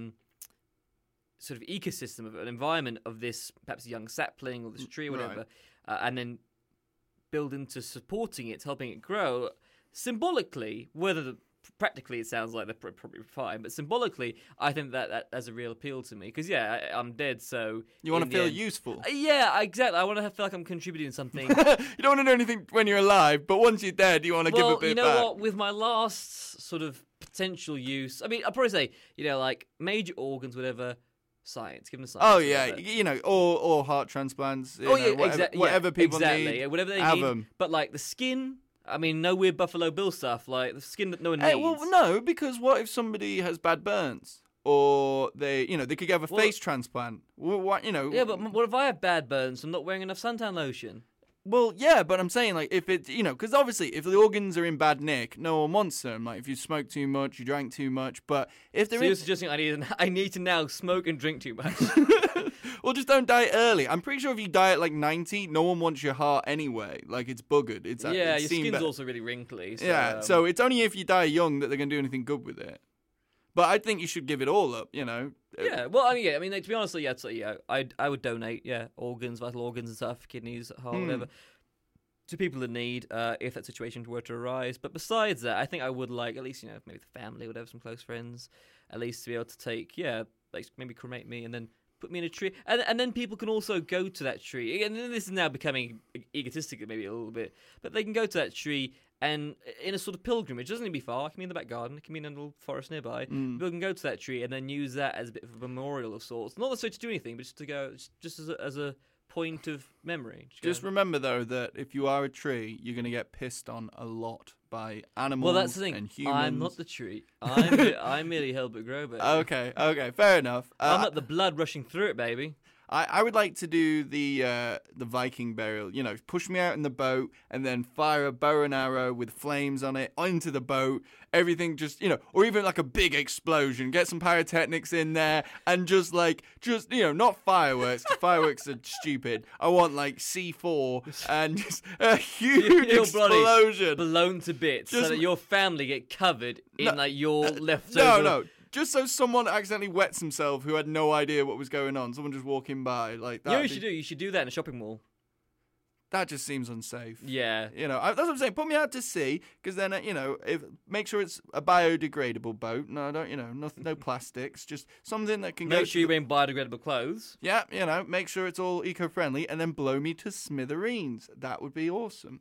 Speaker 13: sort of ecosystem of an environment of this perhaps young sapling or this tree or whatever, and then build into supporting it, helping it grow symbolically. Practically, it sounds like they're probably fine, but symbolically, I think that has a real appeal to me because I'm dead, so
Speaker 7: you want to feel useful.
Speaker 13: Yeah, exactly. I want to feel like I'm contributing something.
Speaker 7: You don't want to do anything when you're alive, but once you're dead, you want to give a bit back.
Speaker 13: Well, you know what? With my last sort of potential use, I mean, I'll probably say, like major organs, whatever. Science, give them science.
Speaker 7: Oh yeah, or heart transplants. Whatever people need,
Speaker 13: whatever they
Speaker 7: have
Speaker 13: need.
Speaker 7: them.
Speaker 13: But like the skin, I mean, no weird Buffalo Bill stuff. Like the skin that no one needs.
Speaker 7: Well, no, because what if somebody has bad burns, or they could have a face transplant?
Speaker 13: Yeah, but what if I have bad burns? I'm not wearing enough suntan lotion.
Speaker 7: Well, yeah, but I'm saying, like, if it's, because obviously if the organs are in bad nick, no one wants them. Like, if you smoke too much, you drank too much, but if they're
Speaker 13: you're suggesting I need to now smoke and drink too much?
Speaker 7: Well, just don't die early. I'm pretty sure if you die at, like, 90, no one wants your heart anyway. Like, it's buggered.
Speaker 13: Your skin's also really wrinkly. So,
Speaker 7: yeah, so it's only if you die young that they're going to do anything good with it. But I think you should give it all up,
Speaker 13: Yeah, well, I mean, to be honest, I would donate, organs, vital organs and stuff, kidneys, heart, whatever, to people in need, if that situation were to arise. But besides that, I think I would like, at least, maybe the family, whatever, some close friends, at least to be able to take, maybe cremate me and then put me in a tree, and then people can also go to that tree. And this is now becoming egotistic, maybe a little bit, but they can go to that tree and in a sort of pilgrimage. It doesn't need to be far. It can be in the back garden. It can be in a little forest nearby. People can go to that tree and then use that as a bit of a memorial of sorts. Not necessarily to do anything, but just to go, just as a point of memory.
Speaker 7: Just remember, though, that if you are a tree, you're going to get pissed on a lot by animals
Speaker 13: well, that's the thing.
Speaker 7: and humans.
Speaker 13: I'm not the tree. I'm merely Hilbert Grove.
Speaker 7: Okay, fair enough.
Speaker 13: I'm at the blood rushing through it, baby.
Speaker 7: I would like to do the Viking burial. You know, push me out in the boat and then fire a bow and arrow with flames on it onto the boat. Everything just, you know, or even like a big explosion. Get some pyrotechnics in there and just you know, not fireworks. 'Cause fireworks are stupid. I want like C4 and just a huge explosion,
Speaker 13: blown to bits, so that your family get covered in like your leftover.
Speaker 7: No. Just so someone accidentally wets himself who had no idea what was going on. Someone just walking by like that.
Speaker 13: You know what you should do? You should do that in a shopping mall.
Speaker 7: That just seems unsafe.
Speaker 13: Yeah.
Speaker 7: You know, that's what I'm saying. Put me out to sea, because then, you know, make sure it's a biodegradable boat. No, no plastics. Just something that can go.
Speaker 13: Make sure you're wearing biodegradable clothes.
Speaker 7: Yeah, you know, make sure it's all eco-friendly, and then blow me to smithereens. That would be awesome.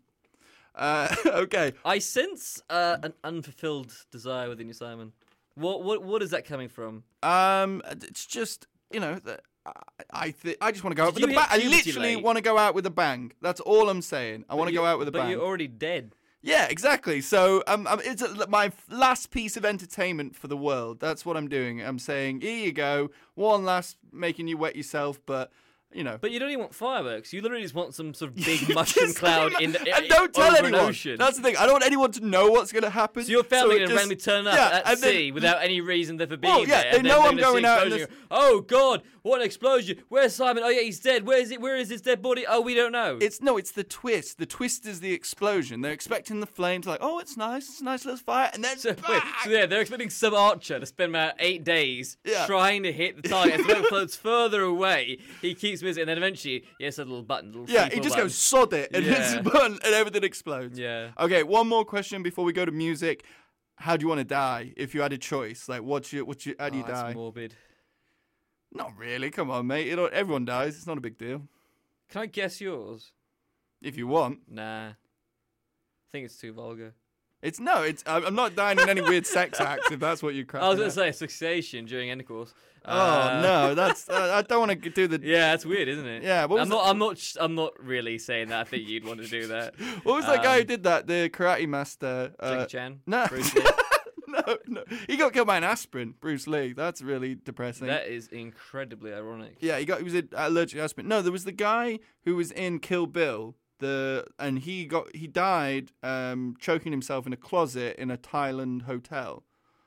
Speaker 7: Okay.
Speaker 13: I sense an unfulfilled desire within you, Simon. What is that coming from?
Speaker 7: It's just, you know, I just want to go out with a bang. I literally want to go out with a bang. That's all I'm saying. I want to go out with a bang.
Speaker 13: But you're already dead.
Speaker 7: Yeah, exactly. So it's my last piece of entertainment for the world. That's what I'm doing. I'm saying, here you go. One last making you wet yourself, but... You know.
Speaker 13: But you don't even want fireworks. You literally just want some sort of big mushroom cloud in the
Speaker 7: and don't tell
Speaker 13: over
Speaker 7: anyone.
Speaker 13: An ocean.
Speaker 7: That's the thing. I don't want anyone to know what's going to happen.
Speaker 13: So your family going to randomly turn up at sea without any reason for being there.
Speaker 7: They know I'm going out.
Speaker 13: Oh God! What an explosion! Where's Simon? Oh yeah, he's dead. Where is it? Where is his dead body? Oh, we don't know.
Speaker 7: It's the twist. The twist is the explosion. They're expecting the flames. Like, oh, it's nice. Let's fire. And then
Speaker 13: they're expecting some archer to spend about 8 days trying to hit the target. As the boat floats further away, he keeps missing, and then eventually. Yes, a little button.
Speaker 7: He just goes sod it and hits the button and everything explodes.
Speaker 13: Yeah.
Speaker 7: Okay, one more question before we go to music. How do you want to die if you had a choice? Like, how do you die?
Speaker 13: That's morbid.
Speaker 7: Not really. Come on, mate. Everyone dies. It's not a big deal.
Speaker 13: Can I guess yours?
Speaker 7: If you want.
Speaker 13: Nah. I think it's too vulgar.
Speaker 7: I'm not dying in any weird sex acts if that's what you're cracking.
Speaker 13: I was going to say asphyxiation during intercourse.
Speaker 7: No, that's I don't want to do the.
Speaker 13: Yeah, that's weird, isn't it?
Speaker 7: Yeah,
Speaker 13: I'm not really saying that. I think you'd want to do that.
Speaker 7: What was that guy who did that? The karate master.
Speaker 13: Jackie Chan.
Speaker 7: No,
Speaker 13: Bruce Lee.
Speaker 7: no, he got killed by an asprin. Bruce Lee. That's really depressing.
Speaker 13: That is incredibly ironic.
Speaker 7: Yeah, he was allergic to aspirin. No, there was the guy who was in Kill Bill. He died choking himself in a closet in a Thailand hotel.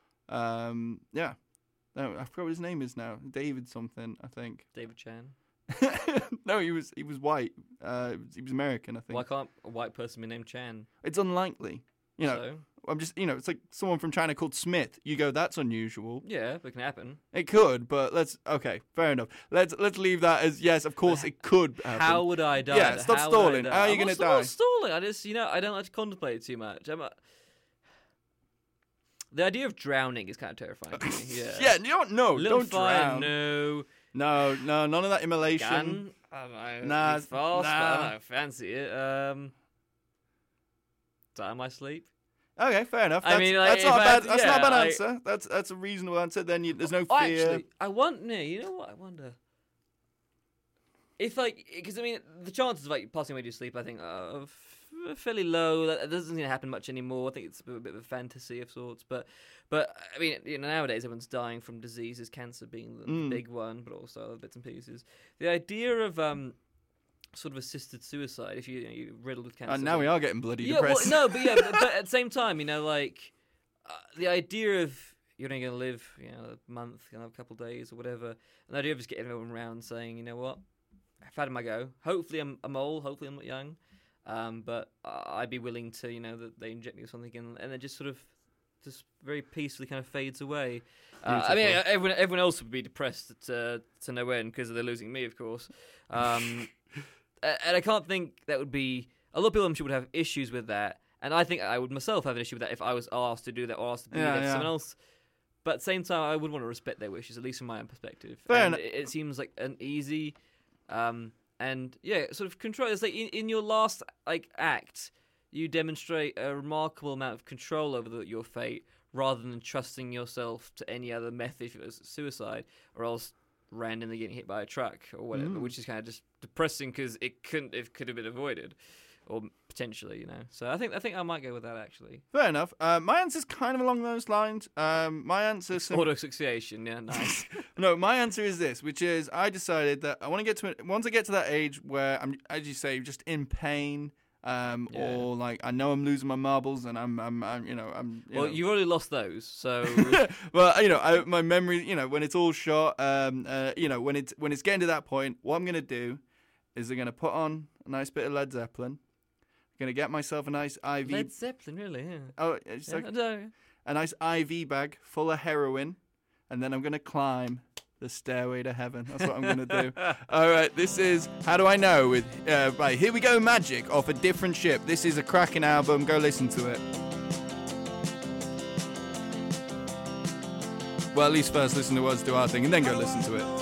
Speaker 7: Yeah. No, I forgot what his name is now. David something, I think.
Speaker 13: David Chan.
Speaker 7: No, he was white. He was American, I think.
Speaker 13: Why can't a white person be named Chan?
Speaker 7: It's unlikely. You know,
Speaker 13: so?
Speaker 7: I'm just, it's like someone from China called Smith. You go, that's unusual.
Speaker 13: Yeah, but it can happen.
Speaker 7: It could, but okay, fair enough. Let's leave that as yes, of course it could happen.
Speaker 13: How would I die?
Speaker 7: Yeah, stop stalling. How are you going to die?
Speaker 13: I'm not stalling. I just, I don't like to contemplate too much. The idea of drowning is kind of terrifying to me. Yeah.
Speaker 7: Yeah, don't
Speaker 13: fire,
Speaker 7: drown.
Speaker 13: No,
Speaker 7: none of that immolation.
Speaker 13: Gun? I don't know.
Speaker 7: Nah,
Speaker 13: it's false, but I don't fancy it. Die in my sleep.
Speaker 7: Okay, fair enough. That's not a bad answer. That's a reasonable answer. Then there's no fear.
Speaker 13: Actually, you know what? I wonder. If because the chances of passing away to sleep, I think, are fairly low. That doesn't seem to happen much anymore. I think it's a bit of a fantasy of sorts. But nowadays everyone's dying from diseases, cancer being the big one, but also other bits and pieces. The idea of sort of assisted suicide, if you're riddled with cancer.
Speaker 7: Now we are getting bloody depressed.
Speaker 13: Well, but at the same time, the idea of you're only going to live, a month, a couple of days or whatever, and the idea of just getting everyone around saying, you know what, I've had my go. Hopefully I'm old. Hopefully I'm not young. But I'd be willing to, that they inject me with something and then just sort of just very peacefully kind of fades away. Everyone else would be depressed to no end because they're losing me, of course. And I can't think that would be... A lot of people I'm sure would have issues with that. And I think I would myself have an issue with that if I was asked to do that or asked to do that to someone else. But at the same time, I would want to respect their wishes, at least from my own perspective.
Speaker 7: Fair
Speaker 13: and
Speaker 7: enough.
Speaker 13: It seems like an easy, and yeah, sort of control. It's like in your last act, you demonstrate a remarkable amount of control over your fate, rather than trusting yourself to any other method, if it was suicide, or else randomly getting hit by a truck or whatever, which is kind of just depressing because it could have been avoided. Or potentially, So I think I might go with that, actually.
Speaker 7: Fair enough. My answer's kind of along those lines. My answer...
Speaker 13: Auto-asphyxiation, yeah, nice.
Speaker 7: No, my answer is this, which is I decided that I want to get to... Once I get to that age where I'm, as you say, just in pain, or like I know I'm losing my marbles and I'm
Speaker 13: you've already lost those, so...
Speaker 7: Well, my memory, when it's all shot, when it's getting to that point, what I'm going to do is I'm going to put on a nice bit of Led Zeppelin. Gonna get myself a nice IV.
Speaker 13: Led Zeppelin, really? Yeah.
Speaker 7: Oh, it's a nice IV bag full of heroin, and then I'm gonna climb the stairway to heaven. That's what I'm gonna do. All right, this is How Do I Know with by Here We Go Magic off A Different Ship. This is a cracking album. Go listen to it. Well, at least first listen to us do our thing, and then go listen to it.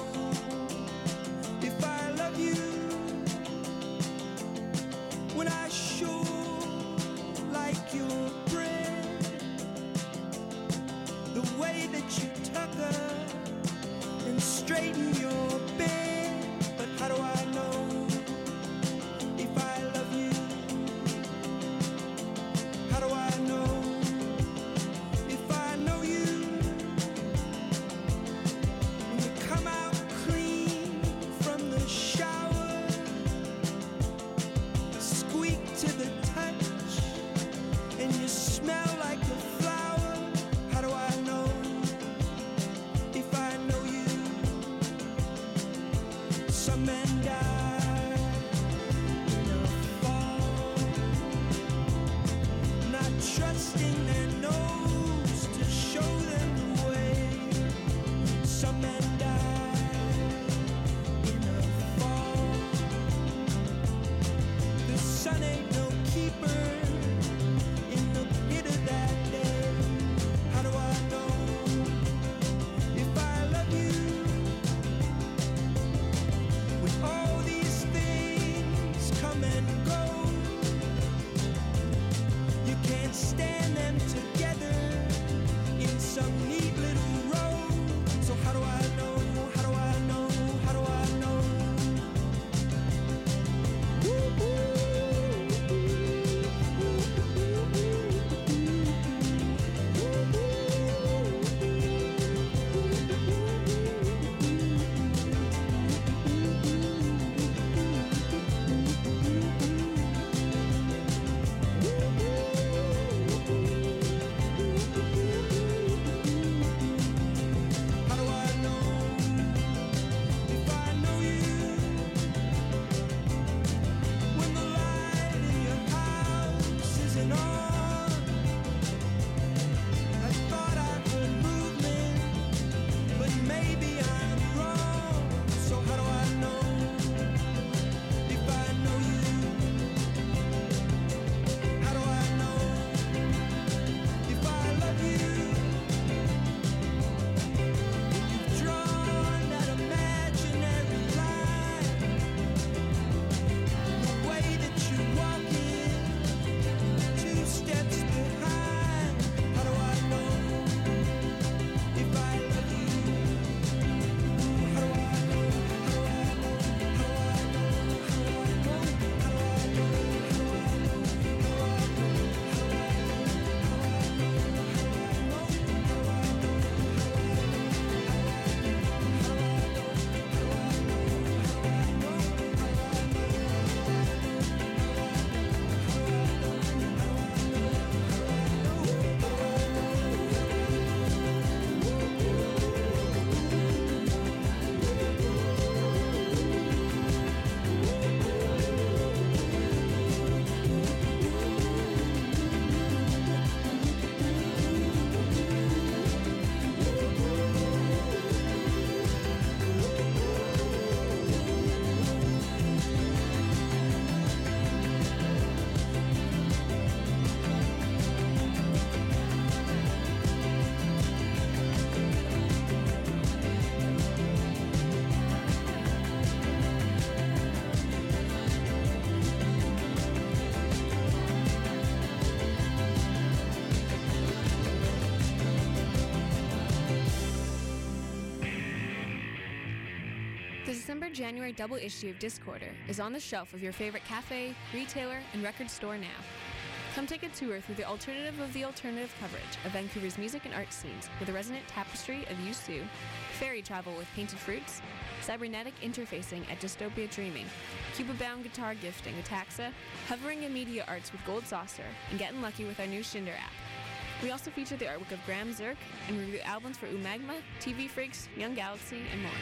Speaker 16: December-January double issue of Discorder is on the shelf of your favorite cafe, retailer, and record store now. Come take a tour through the alternative of the alternative coverage of Vancouver's music and art scenes with a resonant tapestry of Yusu, fairy travel with Painted Fruits, cybernetic interfacing at Dystopia Dreaming, Cuba-bound guitar gifting with Taxa, hovering and media arts with Gold Saucer, and getting lucky with our new Shinder app. We also feature the artwork of Graham Zirk and review albums for Umagma, TV Freaks, Young Galaxy, and more.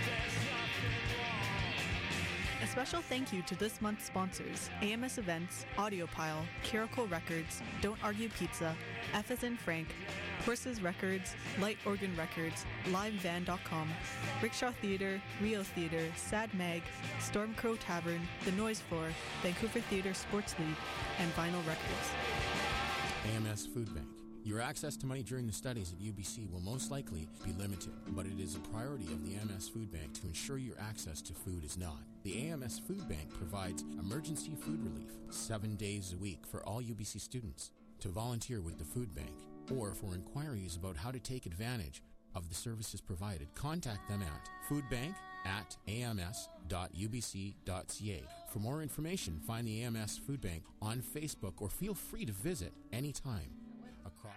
Speaker 17: A special thank you to this month's sponsors: AMS Events, Audiopile, Curicle Records, Don't Argue Pizza, F as in Frank, Horses Records, Light Organ Records, LiveVan.com, Rickshaw Theatre, Rio Theatre, Sad Mag, Stormcrow Tavern, The Noise Floor, Vancouver Theatre Sports League, and Vinyl Records.
Speaker 18: AMS Food Bank. Your access to money during the studies at UBC will most likely be limited, but it is a priority of the AMS Food Bank to ensure your access to food is not. The AMS Food Bank provides emergency food relief 7 days a week for all UBC students. To volunteer with the food bank, or for inquiries about how to take advantage of the services provided, contact them at foodbank@ams.ubc.ca. For more information, find the AMS Food Bank on Facebook or feel free to visit anytime across.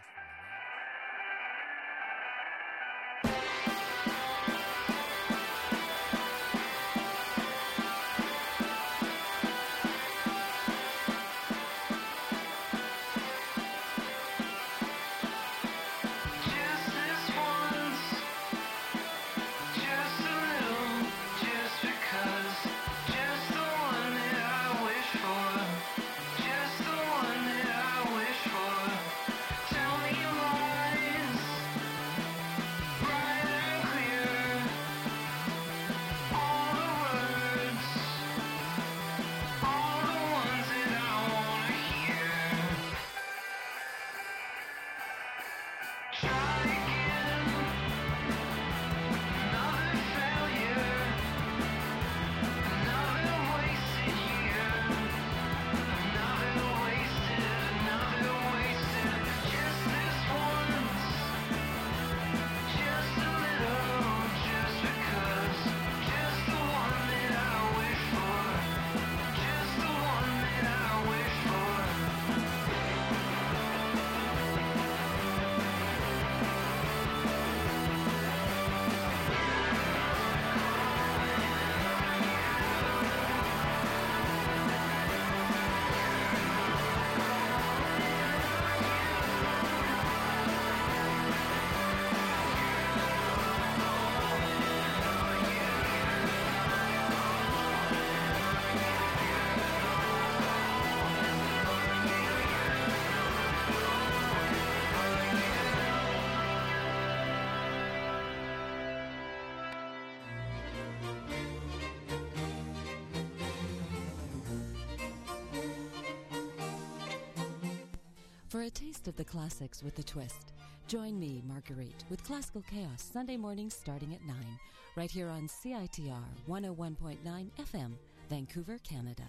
Speaker 19: For a taste of the classics with a twist, join me, Marguerite, with Classical Chaos Sunday mornings starting at 9, right here on CITR 101.9 FM, Vancouver, Canada.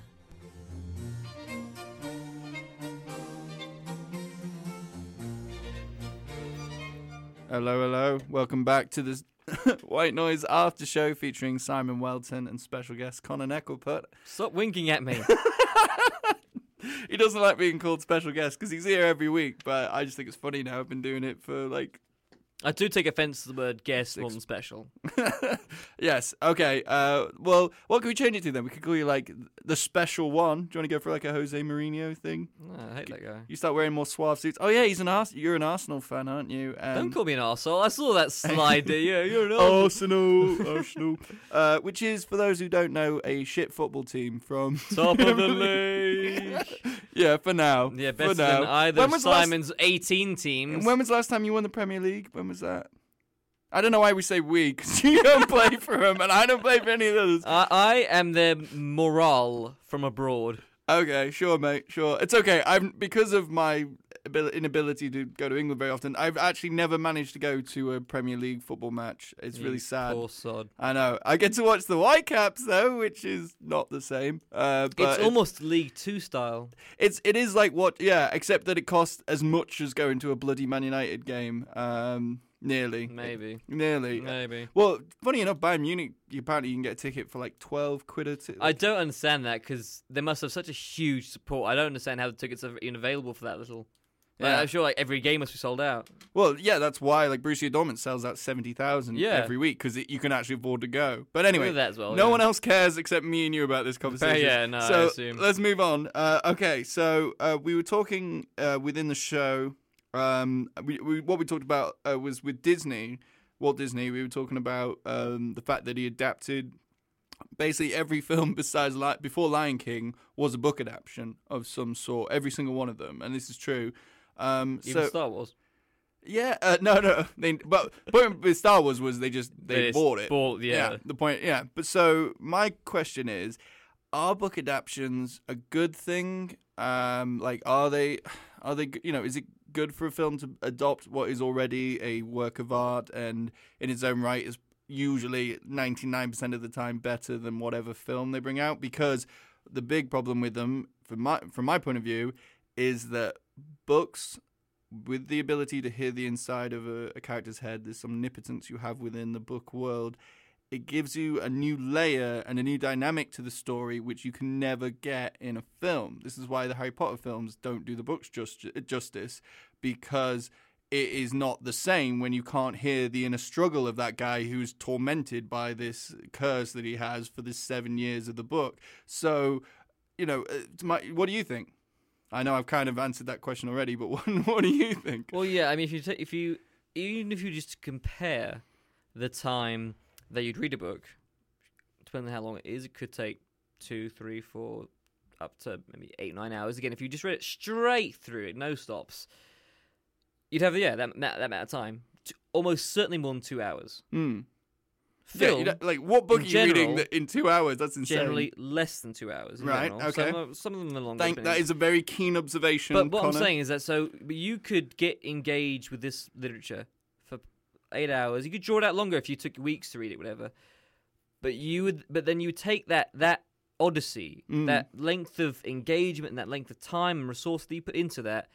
Speaker 7: Hello, hello. Welcome back to this White Noise After Show featuring Simon Welton and special guest Connor Neckelput.
Speaker 13: Stop winking at me.
Speaker 7: He doesn't like being called special guest because he's here every week, but I just think it's funny now. I've been doing it for like...
Speaker 13: I do take offence to the word guest more than special.
Speaker 7: Yes, okay. Well, what can we change it to then? We could call you like the special one. Do you want to go for like a Jose Mourinho thing?
Speaker 13: No, I hate that guy.
Speaker 7: You start wearing more suave suits. Oh yeah, you're an Arsenal fan, aren't you?
Speaker 13: Don't call me an arsehole. I saw that slide there. Yeah, you're an
Speaker 7: Arsenal. Which is, for those who don't know, a shit football team from
Speaker 13: top of the league.
Speaker 7: Yeah, for now.
Speaker 13: Yeah, better than either of Simon's 18 teams.
Speaker 7: When was the last time you won the Premier League? When was that? I don't know why we say we, because you don't play for them, and I don't play for any of the others.
Speaker 13: I am their morale from abroad.
Speaker 7: Okay, sure, mate, sure. It's okay. Because of my inability to go to England very often, I've actually never managed to go to a Premier League football match. It's really sad.
Speaker 13: Poor sod.
Speaker 7: I know. I get to watch the Whitecaps, though, which is not the same. But
Speaker 13: it's almost League Two style.
Speaker 7: It is like except that it costs as much as going to a bloody Man United game. Nearly.
Speaker 13: Maybe.
Speaker 7: Nearly.
Speaker 13: Maybe.
Speaker 7: Well, funny enough, Bayern Munich, apparently you can get a ticket for like 12 quid a ticket.
Speaker 13: I don't understand that because they must have such a huge support. I don't understand how the tickets are even available for that little.
Speaker 7: Yeah.
Speaker 13: I'm sure like every game must be sold out.
Speaker 7: Well, yeah, that's why like Borussia Dortmund sells out 70,000 every week because you can actually afford to go. But anyway,
Speaker 13: that as well,
Speaker 7: no one else cares except me and you about this conversation.
Speaker 13: Yeah, no,
Speaker 7: so
Speaker 13: I assume.
Speaker 7: let's move on. Okay, so we were talking within the show. What we talked about was with Disney, Walt Disney. We were talking about the fact that he adapted basically every film besides before Lion King was a book adaptation of some sort. Every single one of them, and this is true.
Speaker 13: Even Star Wars.
Speaker 7: Yeah, no. But point with Star Wars was they bought it. The point. Yeah, but so my question is, are book adaptations a good thing? Like, are they? Is it good for a film to adopt what is already a work of art and in its own right is usually 99% of the time better than whatever film they bring out? Because the big problem with them, from my point of view, is that books, with the ability to hear the inside of a character's head, there's some omnipotence you have within the book world. It gives you a new layer and a new dynamic to the story, which you can never get in a film. This is why the Harry Potter films don't do the books justice, because it is not the same when you can't hear the inner struggle of that guy who's tormented by this curse that he has for the 7 years of the book. So, what do you think? I know I've kind of answered that question already, but what do you think?
Speaker 13: Well, yeah, I mean, if you just compare the time that you'd read a book, depending on how long it is, it could take 2, 3, 4, up to maybe 8, 9 hours. Again, if you just read it straight through it, no stops, you'd have that amount of time. Almost certainly more than 2 hours. Film,
Speaker 7: what book are you reading in 2 hours? That's insane.
Speaker 13: Generally less than 2 hours.
Speaker 7: Right,
Speaker 13: general.
Speaker 7: okay.
Speaker 13: Some of them are longer.
Speaker 7: That is a very keen observation,
Speaker 13: But what
Speaker 7: Connor.
Speaker 13: I'm saying is that you could get engaged with this literature for 8 hours. You could draw it out longer if you took weeks to read it, whatever. But then you would take that odyssey, that length of engagement and that length of time and resource that you put into that,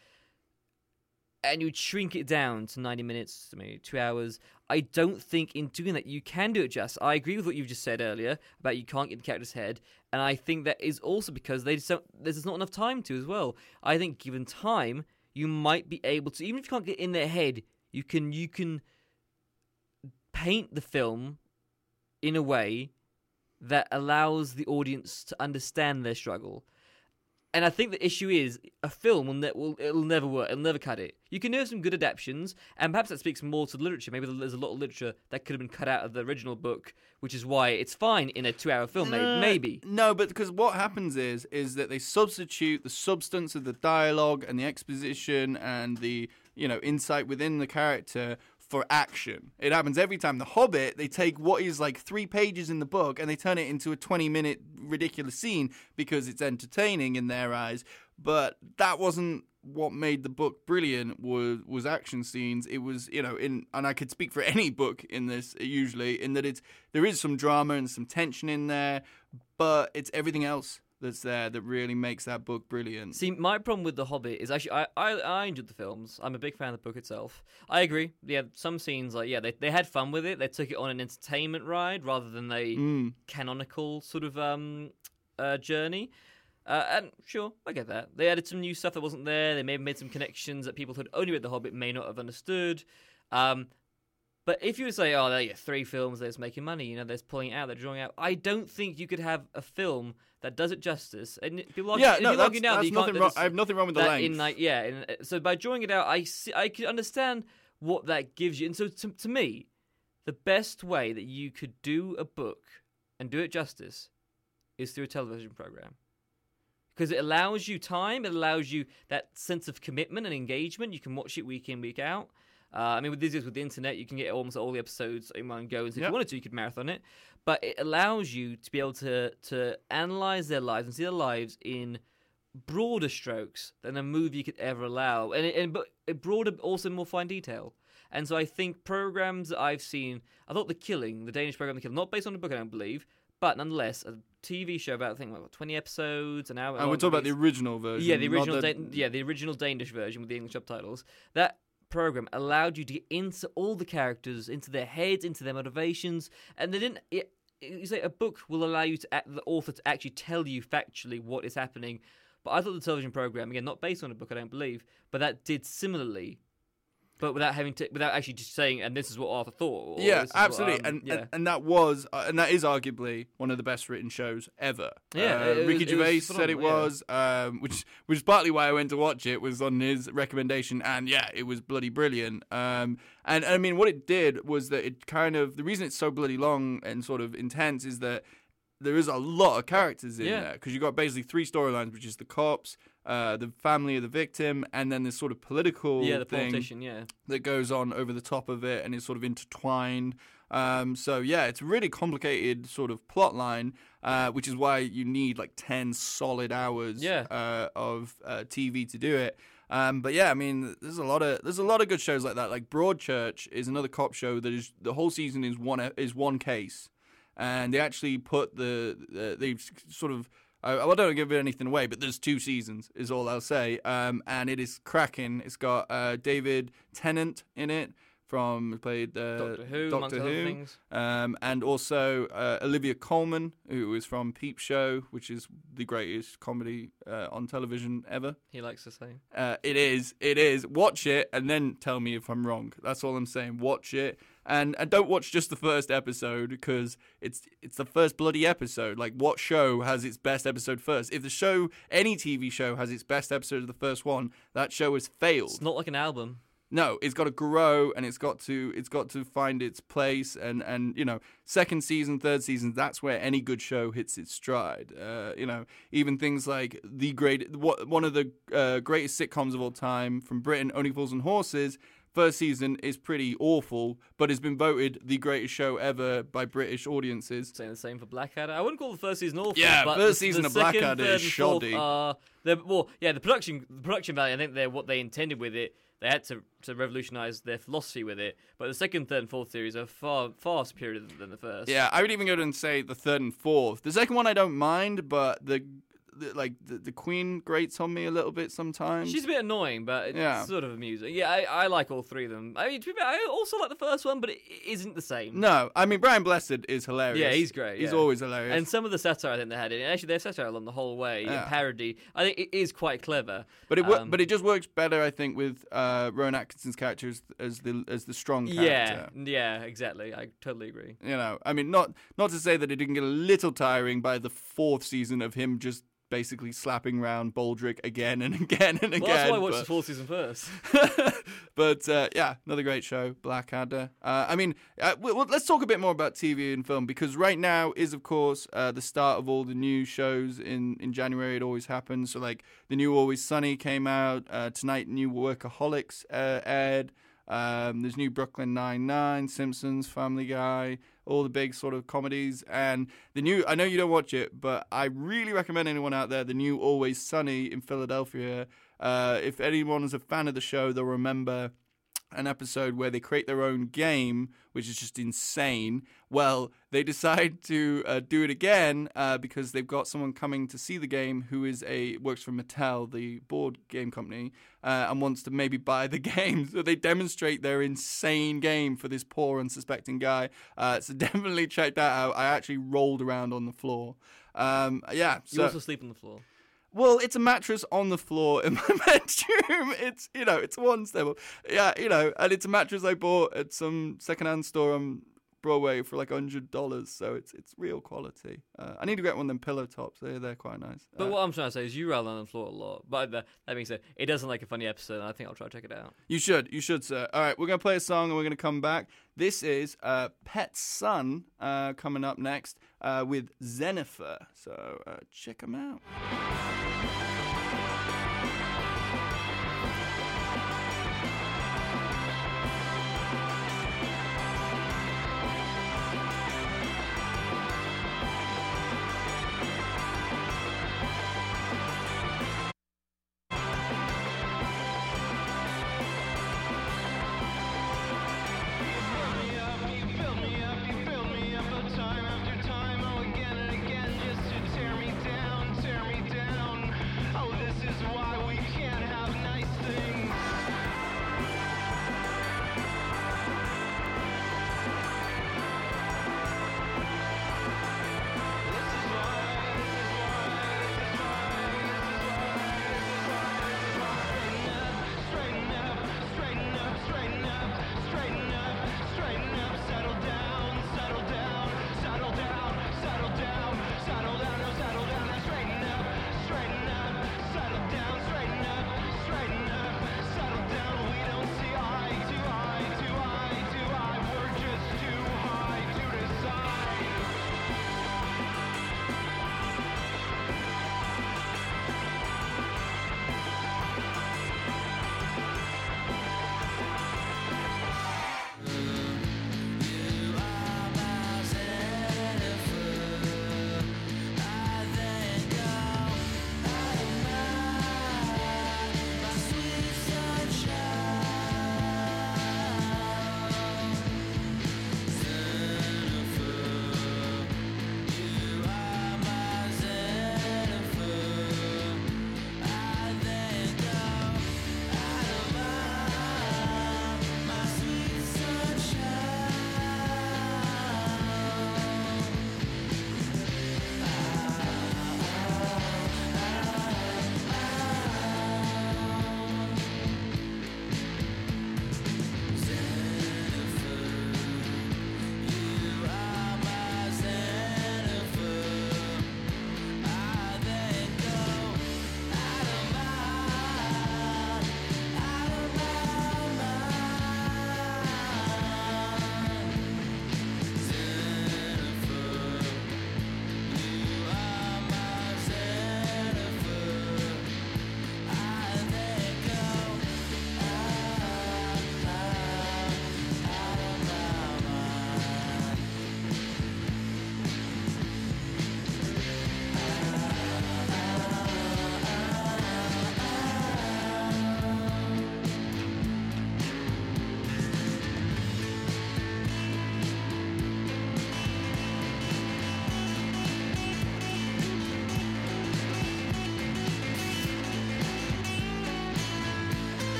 Speaker 13: and you'd shrink it down to 90 minutes, maybe 2 hours. I don't think in doing that you can do it justice. I agree with what you've just said earlier about you can't get the character's head, and I think that is also because there's not enough time to as well. I think given time, you might be able to, even if you can't get in their head, you can paint the film in a way that allows the audience to understand their struggle. And I think the issue is a film it'll never work. It'll never cut it. You can do some good adaptations, and perhaps that speaks more to the literature. Maybe there's a lot of literature that could have been cut out of the original book, which is why it's fine in a 2-hour film. Maybe.
Speaker 7: No, but because what happens is that they substitute the substance of the dialogue and the exposition and the insight within the character for action. It happens every time. The Hobbit, they take what is like 3 pages in the book and they turn it into a 20-minute ridiculous scene because it's entertaining in their eyes. But that wasn't what made the book brilliant. Was action scenes. It was and I could speak for any book in this usually in that there is some drama and some tension in there, but it's everything else that's there that really makes that book brilliant.
Speaker 13: See, my problem with The Hobbit is actually I enjoyed the films. I'm a big fan of the book itself. I agree. Yeah, some scenes they had fun with it. They took it on an entertainment ride rather than a canonical sort of journey. And sure, I get that. They added some new stuff that wasn't there. They may have made some connections that people who'd only read The Hobbit may not have understood. But if you would say, oh, they're 3 films, they're just making money, they're just pulling it out, they're drawing out. I don't think you could have a film that does it justice. And people argue,
Speaker 7: that's nothing wrong. I have nothing wrong with the length.
Speaker 13: So by drawing it out, I can understand what that gives you. And so to me, the best way that you could do a book and do it justice is through a television program. Because it allows you time, it allows you that sense of commitment and engagement. You can watch it week in, week out. With the internet, you can get almost all the episodes in one go. And so if you wanted to, you could marathon it. But it allows you to be able to analyze their lives and see their lives in broader strokes than a movie could ever allow. But broader, also more fine detail. And so I think programs that I've seen, I thought The Danish program The Killing, not based on a book, I don't believe, but nonetheless, a TV show about, I think, 20 episodes, an hour.
Speaker 7: And we're talking about the original version.
Speaker 13: Yeah, the original Danish version with the English subtitles. That program allowed you to get into all the characters, into their heads, into their motivations, and they didn't. You say a book will allow you to the author to actually tell you factually what is happening, but I thought the television program, again, not based on a book, I don't believe, but that did similarly. But without actually just saying, and this is what Arthur thought.
Speaker 7: Yeah, absolutely, and that was, and that is arguably one of the best written shows ever.
Speaker 13: Yeah,
Speaker 7: Ricky Gervais said it was, which is partly why I went to watch it, was on his recommendation, and yeah, it was bloody brilliant. And I mean, what it did was that it kind of, the reason it's so bloody long and sort of intense is that there is a lot of characters in there, because you've got basically 3 storylines, which is the cops, the family of the victim, and then this sort of political
Speaker 13: the
Speaker 7: thing
Speaker 13: politician,
Speaker 7: that goes on over the top of it and is sort of intertwined. So yeah, it's a really complicated sort of plot line, which is why you need like 10 solid hours of TV to do it. But yeah, I mean, there's a lot of good shows like that. Like Broadchurch is another cop show that is, the whole season is one case. And they actually put they've sort of, I don't give anything away, but there's 2 seasons is all I'll say. And it is cracking. It's got David Tennant in it, who played
Speaker 13: Doctor Who,
Speaker 7: Doctor Who.
Speaker 13: Things.
Speaker 7: And also Olivia Colman, who is from Peep Show, which is the greatest comedy on television ever.
Speaker 13: He likes to say.
Speaker 7: It is. Watch it and then tell me if I'm wrong. That's all I'm saying. Watch it. And don't watch just the first episode, because it's the first bloody episode. Like, what show has its best episode first? If the show, any TV show, has its best episode of the first one, that show has failed.
Speaker 13: It's not like an album.
Speaker 7: No, it's got to grow, and it's got to find its place, and you know, second season, third season, that's where any good show hits its stride. You know, even things like one of the greatest sitcoms of all time from Britain, Only Fools and Horses. First season is pretty awful, but has been voted the greatest show ever by British audiences.
Speaker 13: Saying the same for Blackadder. I wouldn't call the first season awful.
Speaker 7: Yeah,
Speaker 13: but
Speaker 7: first season
Speaker 13: the
Speaker 7: of Blackadder is shoddy.
Speaker 13: The production value, I think what they intended with it, they had to revolutionise their philosophy with it. But the second, third, and fourth series are far superior than the first.
Speaker 7: Yeah, I would even go and say the third and fourth. The second one I don't mind, but the Queen grates on me a little bit sometimes.
Speaker 13: She's a bit annoying, but it's sort of amusing. Yeah, I like all 3 of them. I mean, to be fair, I also like the first one, but it isn't the same.
Speaker 7: No, I mean, Brian Blessed is hilarious.
Speaker 13: Yeah, he's great.
Speaker 7: He's always hilarious.
Speaker 13: And some of the satire I think they had in it, actually their satire along the whole way, and parody, I think it is quite clever.
Speaker 7: But it just works better, I think, with Rowan Atkinson's character as the strong character.
Speaker 13: Yeah, exactly. I totally agree.
Speaker 7: You know, I mean, not to say that it didn't get a little tiring by the 4th season of him just basically slapping around Baldrick again and again and again.
Speaker 13: Well, that's why I watched the 4th season first.
Speaker 7: But yeah, another great show, Blackadder. I mean, let's talk a bit more about TV and film, because right now is, of course, the start of all the new shows in January. It always happens. So, like, the new Always Sunny came out. Tonight, new Workaholics aired. There's new Brooklyn Nine-Nine, Simpsons, Family Guy, all the big sort of comedies. And the new, I know you don't watch it, but I really recommend anyone out there, the new Always Sunny in Philadelphia. If anyone's a fan of the show, they'll remember an episode where they create their own game, which is just insane. Well, they decide to do it again because they've got someone coming to see the game who works for Mattel, the board game company, and wants to maybe buy the game. So they demonstrate their insane game for this poor, unsuspecting guy. So definitely check that out. I actually rolled around on the floor. Yeah.
Speaker 13: You also sleep on the floor.
Speaker 7: Well, it's a mattress on the floor in my bedroom. It's, it's one stable. Yeah, and it's a mattress I bought at some secondhand store on Broadway for like $100. So it's real quality. I need to get one of them pillow tops. They're quite nice.
Speaker 13: But what I'm trying to say is you roll on the floor a lot. But that being said, it doesn't like a funny episode, and I think I'll try to check it out.
Speaker 7: You should, sir. All right, we're going to play a song and we're going to come back. This is Pet Son coming up next with Xenifer. So check them out.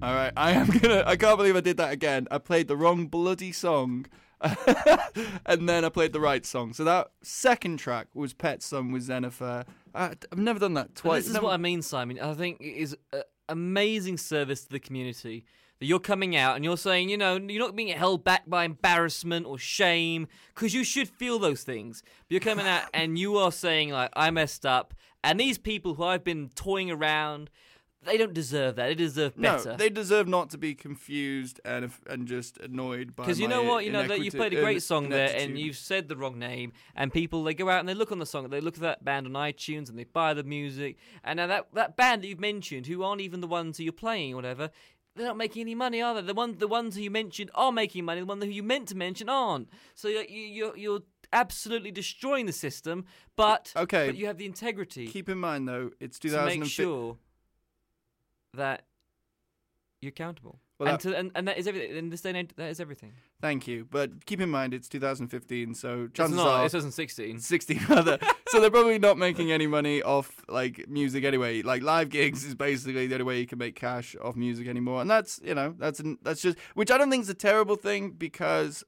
Speaker 7: All right, I can't believe I did that again. I played the wrong bloody song. And then I played the right song. So that second track was Pet Son with Xenifer. I've never done that twice.
Speaker 13: This is what I mean, Simon. I think it is an amazing service to the community that you're coming out and you're saying, you know, you're not being held back by embarrassment or shame, because you should feel those things. But you're coming out and you are saying, like, I messed up. And these people who I've been toying around, they don't deserve that. They deserve better.
Speaker 7: No, they deserve not to be confused and just annoyed by.
Speaker 13: Because you know what, you know that you played a great song there, and you've said the wrong name, and people, they go out and they look on the song, they look at that band on iTunes, and they buy the music, and now that band that you've mentioned, who aren't even the ones who you're playing or whatever, they're not making any money, are they? The ones who you mentioned are making money. The ones who you meant to mention aren't. So you're absolutely destroying the system, but you have the integrity.
Speaker 7: Keep in mind though, it's
Speaker 13: to make sure that you're accountable.
Speaker 7: Well,
Speaker 13: and that is everything. In this day and age, that is everything.
Speaker 7: Thank you. But keep in mind, it's 2015, so
Speaker 13: It's
Speaker 7: chances
Speaker 13: not,
Speaker 7: are...
Speaker 13: It says 16.
Speaker 7: 16, rather. So they're probably not making any money off, like, music anyway. Like, live gigs is basically the only way you can make cash off music anymore. And that's, you know, that's just... Which I don't think is a terrible thing because,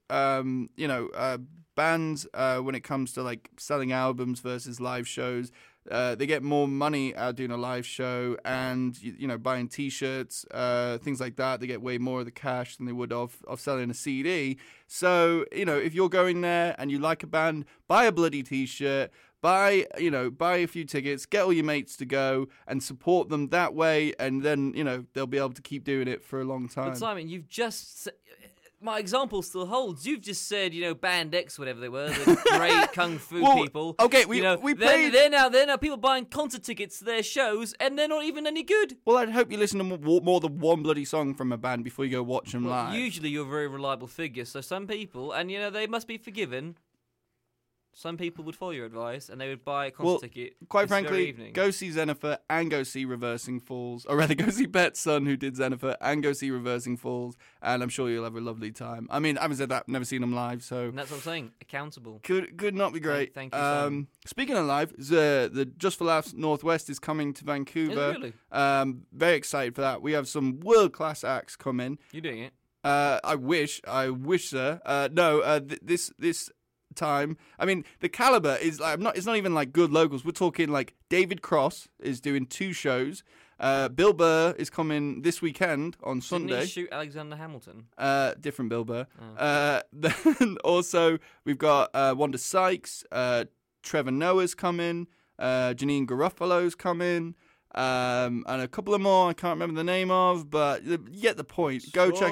Speaker 7: bands, when it comes to, like, selling albums versus live shows... they get more money out doing a live show and, you know, buying T-shirts, things like that. They get way more of the cash than they would of selling a CD. So, you know, if you're going there and you like a band, buy a bloody T-shirt, buy a few tickets, get all your mates to go and support them that way. And then, you know, they'll be able to keep doing it for a long time.
Speaker 13: But Simon, you've just... My example still holds. You've just said, you know, Band X, whatever they were, the great kung fu people.
Speaker 7: Okay,
Speaker 13: we played. They're now people buying concert tickets to their shows, and they're not even any good.
Speaker 7: Well, I'd hope you listen to more than one bloody song from a band before you go watch them live.
Speaker 13: Usually, you're a very reliable figure, so some people, and you know, they must be forgiven. Some people would follow your advice and they would buy a concert ticket.
Speaker 7: Quite frankly, go see Xenifer and go see Reversing Falls. Or rather, go see Pet Son, who did Xenifer, and go see Reversing Falls. And I'm sure you'll have a lovely time. I mean, I haven't said that, never seen them live, so...
Speaker 13: And that's what I'm saying, accountable.
Speaker 7: Could not be great.
Speaker 13: Thank you, Sam.
Speaker 7: Speaking of live, the Just for Laughs Northwest is coming to Vancouver.
Speaker 13: Is it really?
Speaker 7: Very excited for that. We have some world-class acts coming.
Speaker 13: You doing it?
Speaker 7: I wish, sir. This time, I mean, the caliber is like it's not even like good locals. We're talking like David Cross is doing 2 shows. Bill Burr is coming this weekend on Sunday.
Speaker 13: Didn't he shoot Alexander Hamilton?
Speaker 7: Different Bill Burr.
Speaker 13: Oh.
Speaker 7: Then also we've got Wanda Sykes, Trevor Noah's coming, Janine Garofalo's coming. And a couple of more I can't remember the name of, but you get the point. Go check.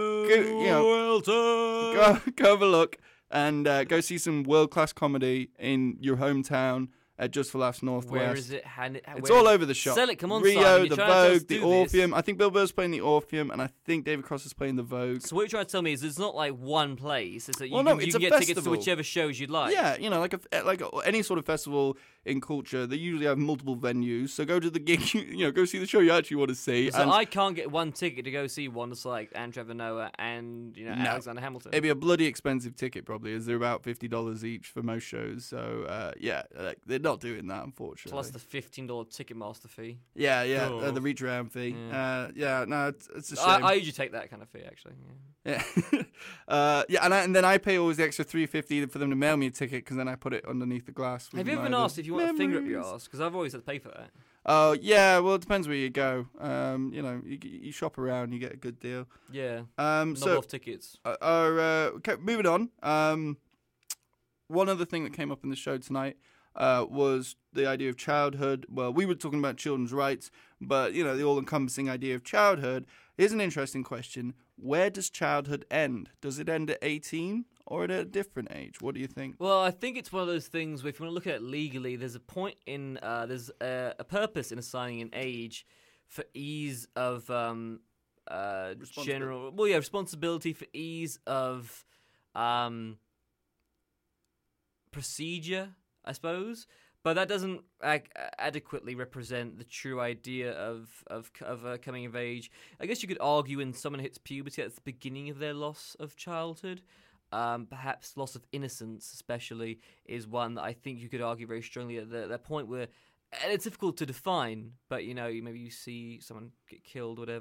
Speaker 7: Go have a look. And go see some world-class comedy in your hometown at Just for Laughs Northwest.
Speaker 13: Where is it?
Speaker 7: It's all over the shop.
Speaker 13: Sell it, come on,
Speaker 7: Rio,
Speaker 13: Simon.
Speaker 7: the Vogue, the Orpheum. I think Bill Burr's playing the Orpheum, and I think David Cross is playing the Vogue.
Speaker 13: So what you're trying to tell me is it's not like one place. It's that you
Speaker 7: it's
Speaker 13: can
Speaker 7: a
Speaker 13: get
Speaker 7: festival.
Speaker 13: tickets to whichever shows you'd like.
Speaker 7: Yeah, you know, like any sort of festival in culture, they usually have multiple venues. So go to the gig, go see the show you actually want to see.
Speaker 13: So I can't get one ticket to go see Wanda Sykes and Trevor Noah and Alexander Hamilton.
Speaker 7: It'd be a bloody expensive ticket probably, as they're about $50 each for most shows. So they're not doing that, unfortunately.
Speaker 13: Plus the $15 Ticketmaster fee.
Speaker 7: Yeah, the reach around fee.
Speaker 13: Yeah.
Speaker 7: It's a shame.
Speaker 13: I usually take that kind of fee actually.
Speaker 7: Yeah. And then I pay always the extra $3.50 for them to mail me a ticket because then I put it underneath the glass.
Speaker 13: Have you ever been asked if you want a finger up your ass? Because I've always had to pay for that.
Speaker 7: Oh yeah, well it depends where you go. You shop around, you get a good deal.
Speaker 13: Yeah.
Speaker 7: So
Speaker 13: off tickets.
Speaker 7: Okay, moving on. One other thing that came up in the show tonight was the idea of childhood. Well, we were talking about children's rights, but the all-encompassing idea of childhood. Here's an interesting question: where does childhood end? Does it end at 18 or at a different age? What do you think?
Speaker 13: Well, I think it's one of those things where if you want to look at it legally, there's a point in there's a purpose in assigning an age for ease of responsibility, for ease of procedure, I suppose. But that doesn't adequately represent the true idea of coming of age. I guess you could argue when someone hits puberty, that's the beginning of their loss of childhood. Perhaps loss of innocence, especially, is one that I think you could argue very strongly at that point where, and it's difficult to define, but maybe you see someone get killed, whatever,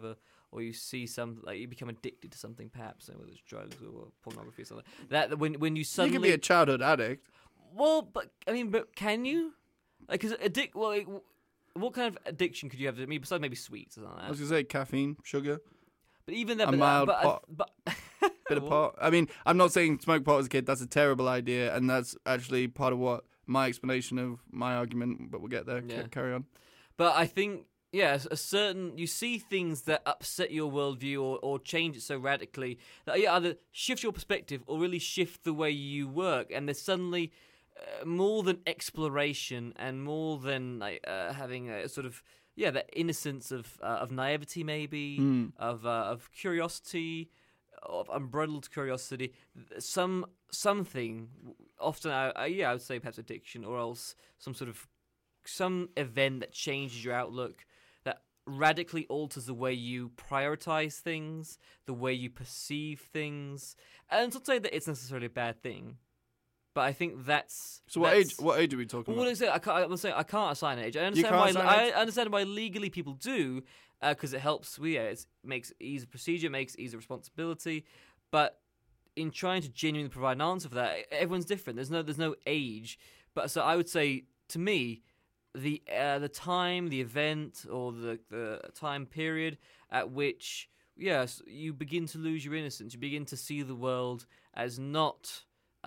Speaker 13: or you see you become addicted to something, perhaps, whether it's drugs or pornography or something. That when you suddenly
Speaker 7: You can be a childhood addict.
Speaker 13: Well, but can you? Because what kind of addiction could you have? Besides maybe sweets or something like that.
Speaker 7: I was gonna say caffeine, sugar.
Speaker 13: But even then,
Speaker 7: a mild pot. Bit of pot. I mean, I'm not saying smoke pot as a kid. That's a terrible idea, and that's actually part of what my explanation of my argument. But we'll get there.
Speaker 13: Yeah.
Speaker 7: Carry on.
Speaker 13: But I think, you see things that upset your worldview or change it so radically that either shift your perspective or really shift the way you work, and there's suddenly more than exploration and more than having a sort of that innocence of naivety, maybe of curiosity, of unbridled curiosity, something often I would say perhaps addiction, or else some event that changes your outlook, that radically alters the way you prioritize things, the way you perceive things. And it's not saying that it's necessarily a bad thing, but I think that's...
Speaker 7: So what age are we talking about?
Speaker 13: I'm saying I can't assign an age. I understand why legally people do, because it helps. It makes easy procedure, makes easy responsibility. But in trying to genuinely provide an answer for that, everyone's different. There's no age. But so I would say, to me, the time, the event, or the time period at which you begin to lose your innocence, you begin to see the world as not...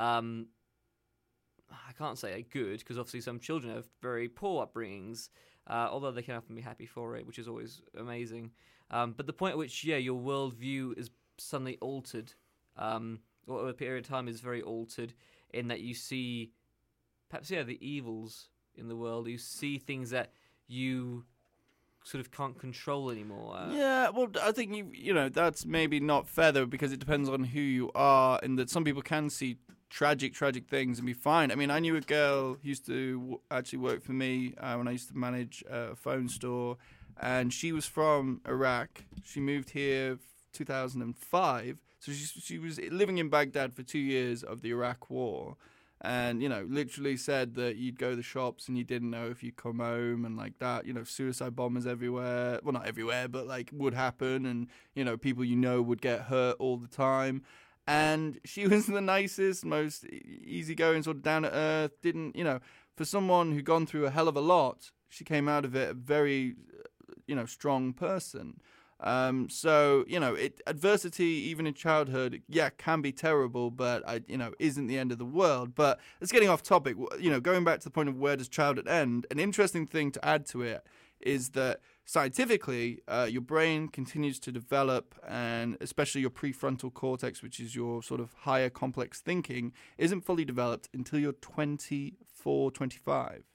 Speaker 13: I can't say good, because obviously some children have very poor upbringings, although they can often be happy for it, which is always amazing. But the point at which, your worldview is suddenly altered, or a period of time is very altered, in that you see, perhaps, the evils in the world. You see things that you sort of can't control anymore.
Speaker 7: Well, I think that's maybe not fair, though, because it depends on who you are, and that some people can see tragic things and be fine. I mean, I knew a girl who used to actually work for me when I used to manage a phone store, and she was from Iraq. She moved here 2005, so she was living in Baghdad for 2 years of the Iraq War, and literally said that you'd go to the shops and you didn't know if you'd come home, and like that, suicide bombers everywhere. Well, not everywhere, but would happen, and people would get hurt all the time. And she was the nicest, most easygoing, sort of down to earth. Didn't, for someone who'd gone through a hell of a lot, she came out of it a very, strong person. So, adversity, even in childhood, can be terrible, but, isn't the end of the world. But it's getting off topic. Going back to the point of where does childhood end, an interesting thing to add to it is that scientifically, your brain continues to develop, and especially your prefrontal cortex, which is your sort of higher complex thinking, isn't fully developed until you're 24, 25.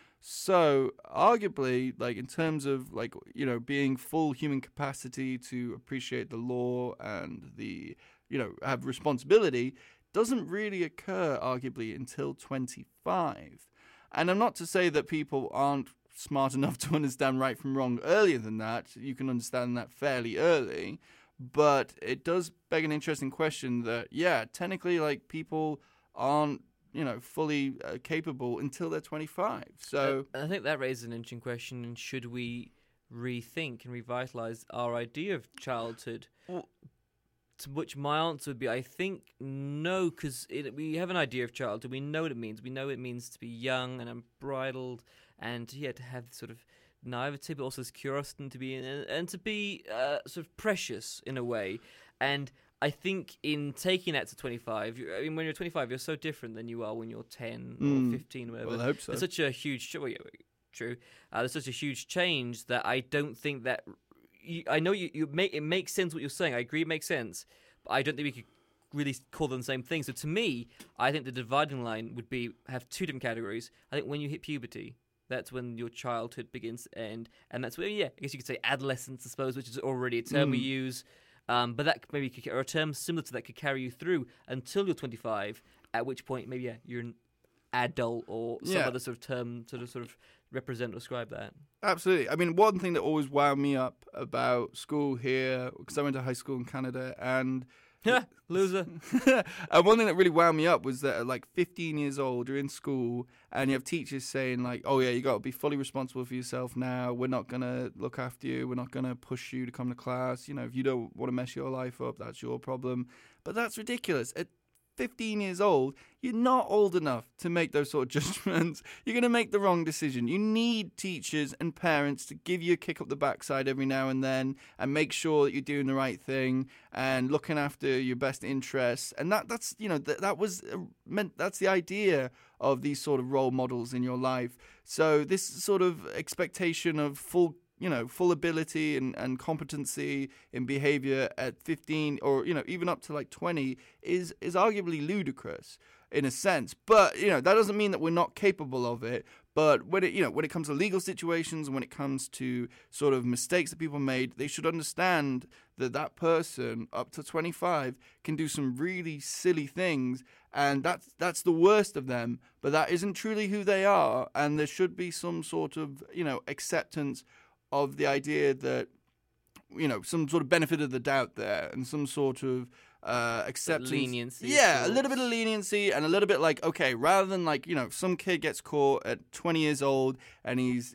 Speaker 7: So arguably, in terms of being full human capacity to appreciate the law and the, have responsibility, doesn't really occur arguably until 25. And I'm not to say that people aren't smart enough to understand right from wrong earlier than that. You can understand that fairly early, but it does beg an interesting question that, technically, people aren't, fully capable until they're 25. So
Speaker 13: I think that raises an interesting question. And should we rethink and revitalize our idea of childhood? To which my answer would be, I think no, because we have an idea of childhood. We know what it means. We know what it means to be young and unbridled, and to have sort of naivety, but also this curiosity, and to be sort of precious in a way. And I think in taking that to 25, when you're 25, you're so different than you are when you're 10 or 15 or whatever.
Speaker 7: Well, I hope so.
Speaker 13: There's such a huge... true. There's such a huge change that I don't think that... I know it makes sense what you're saying. I agree it makes sense. But I don't think we could really call them the same thing. So to me, I think the dividing line would have two different categories. I think when you hit puberty, that's when your childhood begins to end. And that's where, I guess you could say adolescence, I suppose, which is already a term we use. But that maybe or a term similar to that could carry you through until you're 25, at which point maybe you're an adult or some other sort of term to sort of represent or describe that.
Speaker 7: Absolutely. I mean, one thing that always wound me up about school here, because I went to high school in Canada, and
Speaker 13: Loser.
Speaker 7: And one thing that really wound me up was that at like 15 years old, you're in school and you have teachers saying like, oh yeah, you got to be fully responsible for yourself now. We're not going to look after you. We're not going to push you to come to class. You know, if you don't want to mess your life up, that's your problem. But that's ridiculous. At 15 years old, you're not old enough to make those sort of judgments. You're going to make the wrong decision. You need teachers and parents to give you a kick up the backside every now and then and make sure that you're doing the right thing and looking after your best interests. And that's you know that was meant. That's the idea of these sort of role models in your life. So this sort of expectation of full ability and competency in behavior at 15 or, even up to like 20 is arguably ludicrous in a sense. But, that doesn't mean that we're not capable of it. But when it comes to legal situations and when it comes to sort of mistakes that people made, they should understand that person up to 25 can do some really silly things. And that's the worst of them. But that isn't truly who they are. And there should be some sort of, acceptance of the idea that, some sort of benefit of the doubt there and some sort of acceptance.
Speaker 13: Leniency.
Speaker 7: Yeah, a little bit of leniency and a little bit like, okay, rather than like, some kid gets caught at 20 years old and he's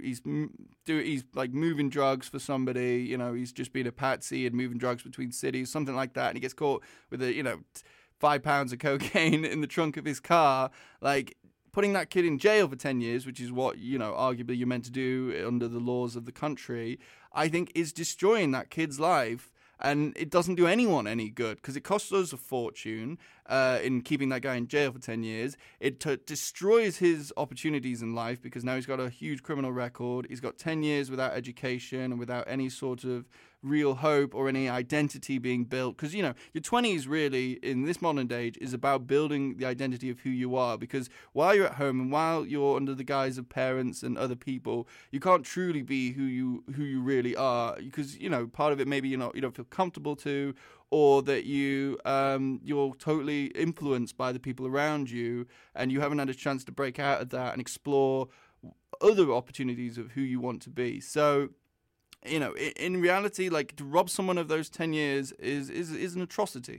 Speaker 7: like moving drugs for somebody, he's just being a patsy and moving drugs between cities, something like that. And he gets caught with 5 pounds of cocaine in the trunk of his car. Like, putting that kid in jail for 10 years, which is what, arguably you're meant to do under the laws of the country, I think is destroying that kid's life. And it doesn't do anyone any good because it costs us a fortune in keeping that guy in jail for 10 years. It destroys his opportunities in life because now he's got a huge criminal record. He's got 10 years without education and without any sort of real hope or any identity being built. Because, your 20s really, in this modern age, is about building the identity of who you are. Because while you're at home and while you're under the guise of parents and other people, you can't truly be who you really are. Because, part of it maybe you don't feel comfortable to, or that you're totally influenced by the people around you and you haven't had a chance to break out of that and explore other opportunities of who you want to be. So, in reality, like, to rob someone of those 10 years is an atrocity.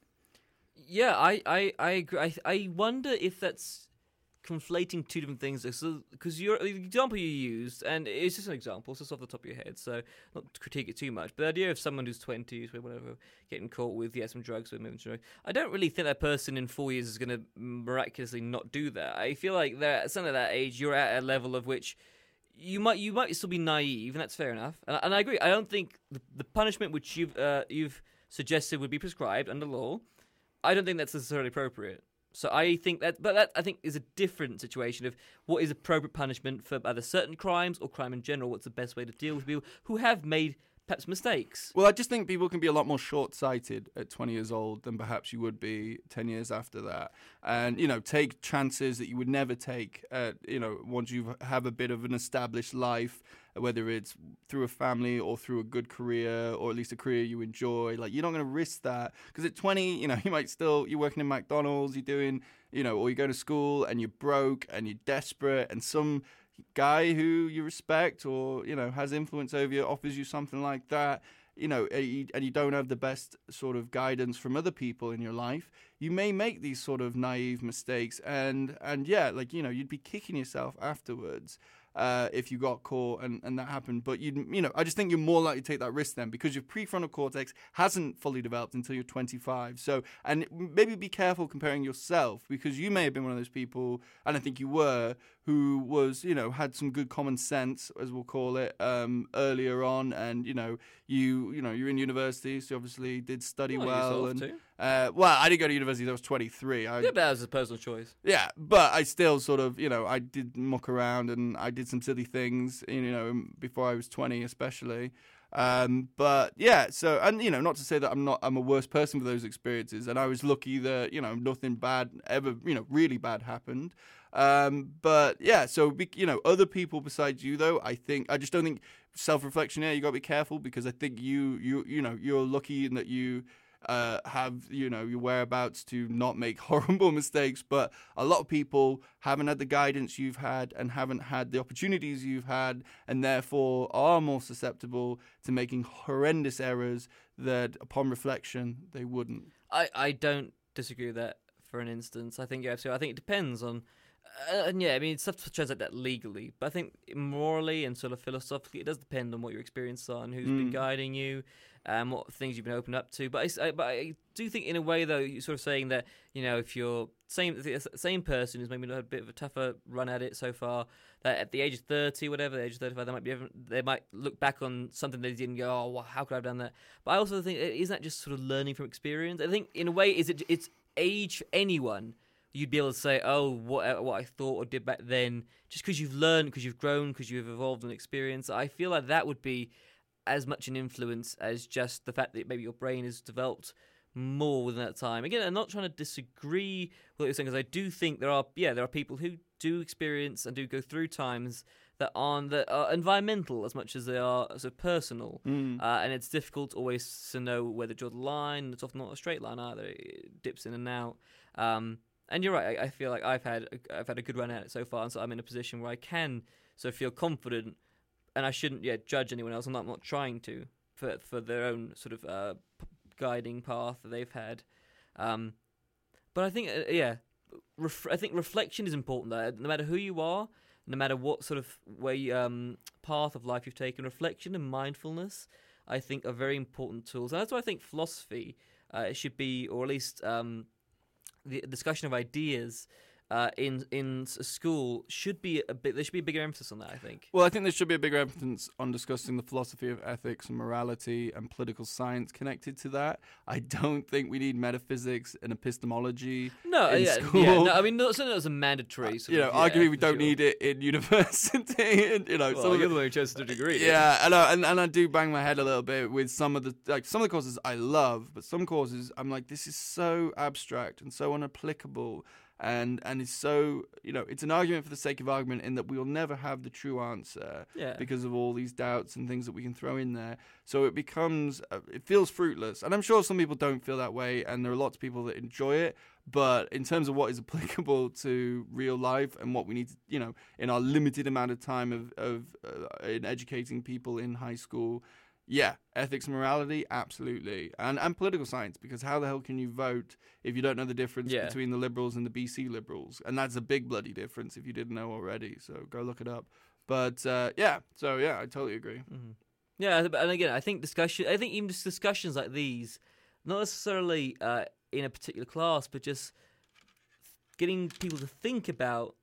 Speaker 13: Yeah, I agree. I wonder if that's conflating two different things. Because the example you used, and it's just an example, it's just off the top of your head, so not to critique it too much, but the idea of someone who's 20, whatever, getting caught with, some drugs, or moving drugs, I don't really think that person in 4 years is going to miraculously not do that. I feel like that at some of that age, you're at a level of which you might still be naive, and that's fair enough. And I agree. I don't think the punishment which you've suggested would be prescribed under law, I don't think that's necessarily appropriate. So I think that I think is a different situation of what is appropriate punishment for either certain crimes or crime in general. What's the best way to deal with people who have made perhaps mistakes?
Speaker 7: Well, I just think people can be a lot more short-sighted at 20 years old than perhaps you would be 10 years after that. And, take chances that you would never take, once you have a bit of an established life, whether it's through a family or through a good career or at least a career you enjoy. Like, you're not going to risk that because at 20, you're working in McDonald's, you're doing, or you go to school and you're broke and you're desperate and some guy who you respect or, has influence over you offers you something like that, and you don't have the best sort of guidance from other people in your life, you may make these sort of naive mistakes and yeah, like, you'd be kicking yourself afterwards. If you got caught and that happened. But, I just think you're more likely to take that risk then because your prefrontal cortex hasn't fully developed until you're 25. So, and maybe be careful comparing yourself because you may have been one of those people, and I think you were, who was, had some good common sense, as we'll call it, earlier on. And, you're in university, so obviously did study well. And, well, I didn't go to university, I was 23.
Speaker 13: Yeah, but that was a personal choice.
Speaker 7: Yeah, but I still sort of, I did muck around and I did some silly things, before I was 20 especially. But yeah, so, and, not to say that I'm a worse person for those experiences. And I was lucky that, nothing bad ever, really bad happened. But yeah, so, other people besides you though, I just don't think self-reflection here, you got to be careful because I think you're lucky in that you have your whereabouts to not make horrible mistakes, but a lot of people haven't had the guidance you've had and haven't had the opportunities you've had, and therefore are more susceptible to making horrendous errors that upon reflection they wouldn't.
Speaker 13: I don't disagree with that for an instance. I think I think it depends on and yeah, I mean, it's tough to translate that legally, but I think morally and sort of philosophically, it does depend on what your experiences are and who's been guiding you, and what things you've been opened up to. But I do think, in a way, though, you're sort of saying that, if you're the same person who's maybe had a bit of a tougher run at it so far, that at the age of 30, whatever, the age of 35, they might look back on something they did and go, oh, well, how could I have done that? But I also think, isn't that just sort of learning from experience? I think, in a way, it's age for anyone. You'd be able to say, oh, what I thought or did back then, just because you've learned, because you've grown, because you've evolved and experienced. I feel like that would be as much an influence as just the fact that maybe your brain has developed more within that time. Again, I'm not trying to disagree with what you're saying, because I do think there are people who do experience and do go through times that are environmental as much as they are sort of personal, and it's difficult always to know where to draw the line. It's often not a straight line either; it dips in and out. And you're right. I feel like I've had a good run at it so far, and so I'm in a position where I can sort of feel confident, and I shouldn't judge anyone else. I'm not trying to for their own sort of guiding path that they've had. But I think I think reflection is important. No matter who you are, no matter what sort of path of life you've taken, reflection and mindfulness, I think, are very important tools. And that's why I think philosophy should be, or at least the discussion of ideas in school should be there should be a bigger emphasis on that, I think.
Speaker 7: Well, I think there should be a bigger emphasis on discussing the philosophy of ethics and morality and political science connected to that. I don't think we need metaphysics and epistemology in school.
Speaker 13: No, I mean, not something that's a mandatory
Speaker 7: arguably we don't need it in university. And,
Speaker 13: you're the one who chose the degree.
Speaker 7: Yeah, I know, and I do bang my head a little bit with some of the courses I love, but some courses I'm like, this is so abstract and so unapplicable. And it's so, it's an argument for the sake of argument, in that we will never have the true answer because of all these doubts and things that we can throw in there. So it becomes, it feels fruitless. And I'm sure some people don't feel that way, and there are lots of people that enjoy it. But in terms of what is applicable to real life and what we need to, in our limited amount of time in educating people in high school, ethics and morality, absolutely. And political science, because how the hell can you vote if you don't know the difference between the Liberals and the BC Liberals? And that's a big bloody difference if you didn't know already, so go look it up. But, I totally agree.
Speaker 13: Mm-hmm. Yeah, and again, I think even just discussions like these, not necessarily in a particular class, but just getting people to think about